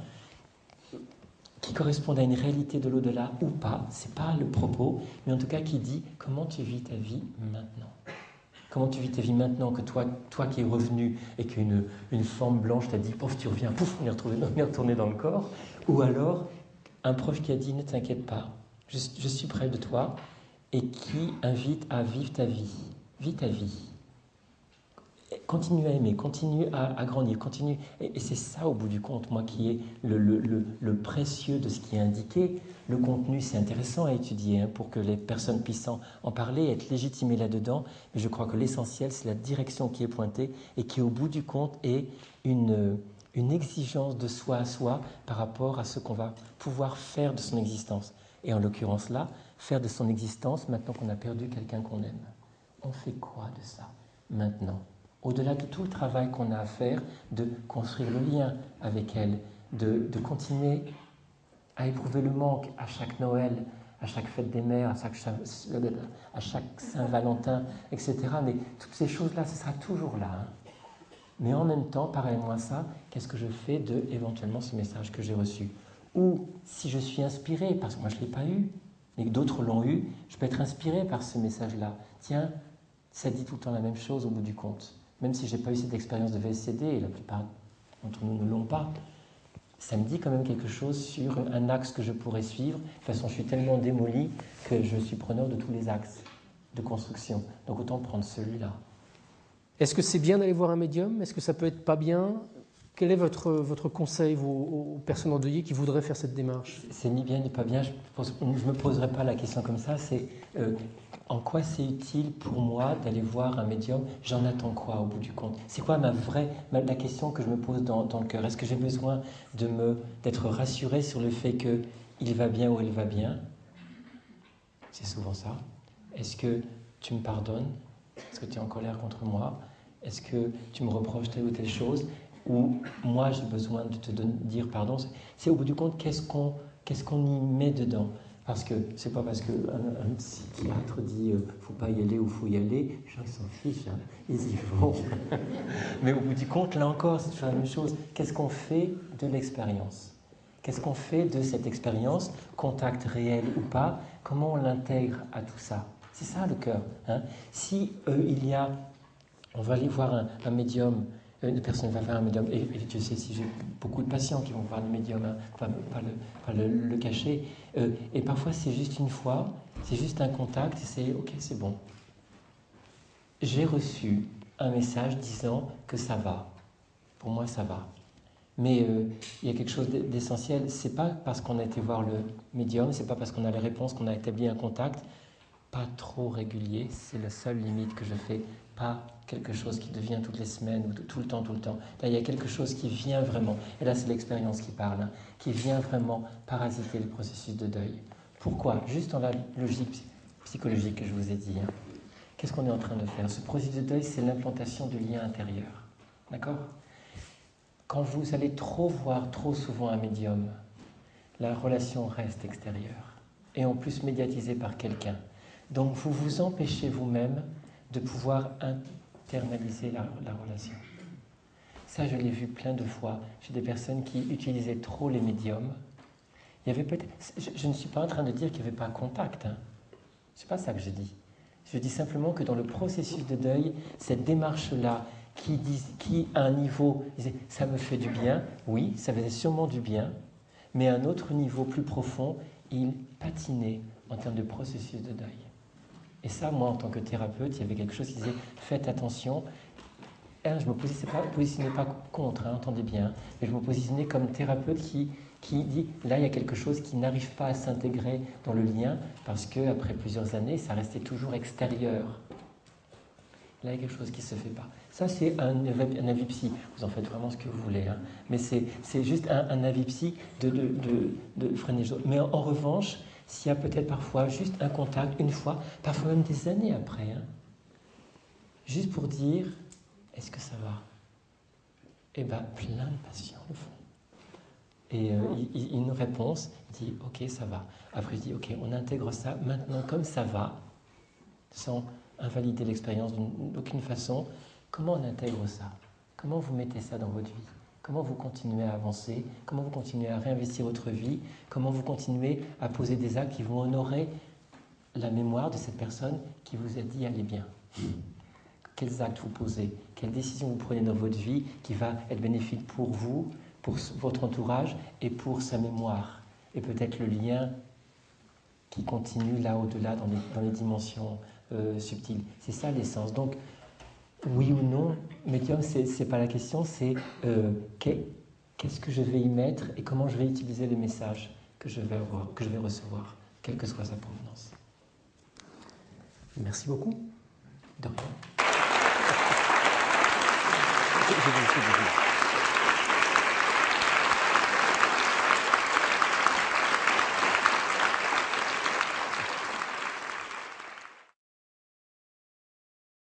B: qui correspondent à une réalité de l'au-delà ou pas. Ce n'est pas le propos, mais en tout cas qui dit comment tu vis ta vie maintenant. Comment tu vis ta vie maintenant que toi, toi qui es revenu et qu'une une forme blanche t'a dit, pouf, tu reviens, pouf, on est retourné, on est retourné dans le corps. Ou alors, un proche qui a dit, ne t'inquiète pas, je, je suis près de toi, et qui invite à vivre ta vie. Vis ta vie. Continue à aimer, continue à, à grandir, continue. Et, et c'est ça, au bout du compte, moi, qui est le, le, le, le précieux de ce qui est indiqué. Le contenu, c'est intéressant à étudier hein, pour que les personnes puissent en, en parler, être légitimées là-dedans. Mais je crois que l'essentiel, c'est la direction qui est pointée et qui, au bout du compte, est une, une exigence de soi à soi par rapport à ce qu'on va pouvoir faire de son existence. Et en l'occurrence là, faire de son existence maintenant qu'on a perdu quelqu'un qu'on aime. On fait quoi de ça maintenant? Au-delà de tout le travail qu'on a à faire, de construire le lien avec elle, de, de continuer à éprouver le manque à chaque Noël, à chaque fête des mères, à chaque, à chaque Saint-Valentin, et cetera. Mais toutes ces choses-là, ce sera toujours là. Hein. Mais en même temps, parallèlement à ça, qu'est-ce que je fais de éventuellement ce message que j'ai reçu? Ou si je suis inspiré, parce que moi je ne l'ai pas eu, mais que d'autres l'ont eu, je peux être inspiré par ce message-là. Tiens, ça dit tout le temps la même chose au bout du compte. Même si je n'ai pas eu cette expérience de V S C D, et la plupart d'entre nous ne l'ont pas, ça me dit quand même quelque chose sur un axe que je pourrais suivre. De toute façon, je suis tellement démoli que je suis preneur de tous les axes de construction. Donc autant prendre celui-là.
A: Est-ce que c'est bien d'aller voir un médium? Est-ce que ça peut être pas bien? Quel est votre, votre conseil vous, aux personnes endeuillées qui voudraient faire cette démarche?
B: C'est ni bien ni pas bien. Je ne me poserai pas la question comme ça. C'est euh, en quoi c'est utile pour moi d'aller voir un médium? J'en attends quoi au bout du compte? C'est quoi ma vraie, ma, la question que je me pose dans, dans le cœur? Est-ce que j'ai besoin de me, d'être rassuré sur le fait qu'il va bien ou elle va bien? C'est souvent ça. Est-ce que tu me pardonnes? Est-ce que tu es en colère contre moi? Est-ce que tu me reproches telle ou telle chose? Ou moi j'ai besoin de te donner, dire pardon? C'est au bout du compte, qu'est-ce qu'on, qu'est-ce qu'on y met dedans? Parce que c'est pas parce qu'un un psychiatre dit euh, faut pas y aller ou faut y aller, les gens ils s'en fichent, hein, ils y vont. Mais au bout du compte, là encore, c'est toujours la même chose. Qu'est-ce qu'on fait de l'expérience? Qu'est-ce qu'on fait de cette expérience, contact réel ou pas? Comment on l'intègre à tout ça? C'est ça le cœur. Hein. Si euh, il y a, on va aller voir un, un médium, une personne va faire un médium, et, et je sais si j'ai beaucoup de patients qui vont voir le médium, hein, pas, pas, le, pas le, le cacher, euh, et parfois c'est juste une fois, c'est juste un contact, et c'est ok, c'est bon. J'ai reçu un message disant que ça va. Pour moi, ça va. Mais euh, il y a quelque chose d'essentiel. C'est pas parce qu'on a été voir le médium, c'est pas parce qu'on a les réponses qu'on a établi un contact. Pas trop régulier, c'est la seule limite que je fais. Pas quelque chose qui devient toutes les semaines ou tout le temps, tout le temps. Là, il y a quelque chose qui vient vraiment, et là c'est l'expérience qui parle, hein, qui vient vraiment parasiter le processus de deuil. Pourquoi? Juste dans la logique psychologique que je vous ai dit. Hein. Qu'est-ce qu'on est en train de faire? Ce processus de deuil, c'est l'implantation du lien intérieur. D'accord? Quand vous allez trop voir trop souvent un médium, la relation reste extérieure, et en plus médiatisée par quelqu'un. Donc vous vous empêchez vous-même de pouvoir internaliser la, la relation. Ça, je l'ai vu plein de fois chez des personnes qui utilisaient trop les médiums. Il y avait peut-être... Je, je ne suis pas en train de dire qu'il n'y avait pas contact. Hein. Ce n'est pas ça que je dis. Je dis simplement que dans le processus de deuil, cette démarche-là, qui, dit, qui à un niveau disait « ça me fait du bien », oui, ça faisait sûrement du bien, mais à un autre niveau plus profond, il patinait en termes de processus de deuil. Et ça, moi, en tant que thérapeute, il y avait quelque chose qui disait « faites attention ». Je ne me positionnais pas, positionnais pas contre, hein, entendez bien, mais je me positionnais comme thérapeute qui, qui dit là, il y a quelque chose qui n'arrive pas à s'intégrer dans le lien parce qu'après plusieurs années, ça restait toujours extérieur. Là, il y a quelque chose qui ne se fait pas. Ça, c'est un, un avis psy. Vous en faites vraiment ce que vous voulez. Hein. Mais c'est, c'est juste un, un avis psy de, de, de, de freiner les choses. Mais en, en revanche, s'il y a peut-être parfois juste un contact, une fois, parfois même des années après, hein, juste pour dire... Est-ce que ça va? Eh bien, plein de patients le font. Et euh, il, il nous répond, il dit « Ok, ça va ». Après, je dis « Ok, on intègre ça maintenant comme ça va, sans invalider l'expérience d'aucune façon. Comment on intègre ça? Comment vous mettez ça dans votre vie? Comment vous continuez à avancer? Comment vous continuez à réinvestir votre vie? Comment vous continuez à poser des actes qui vont honorer la mémoire de cette personne qui vous a dit « Allez bien ». Quels actes vous posez, quelles décisions vous prenez dans votre vie qui va être bénéfique pour vous, pour votre entourage et pour sa mémoire. Et peut-être le lien qui continue là au-delà dans les, dans les dimensions euh, subtiles. C'est ça l'essence. Donc, oui ou non, médium, c'est, c'est pas la question, c'est euh, qu'est-ce que je vais y mettre et comment je vais utiliser les messages que je vais avoir, que je vais recevoir, quelle que soit sa provenance.
A: Merci beaucoup.
B: De rien. Je vous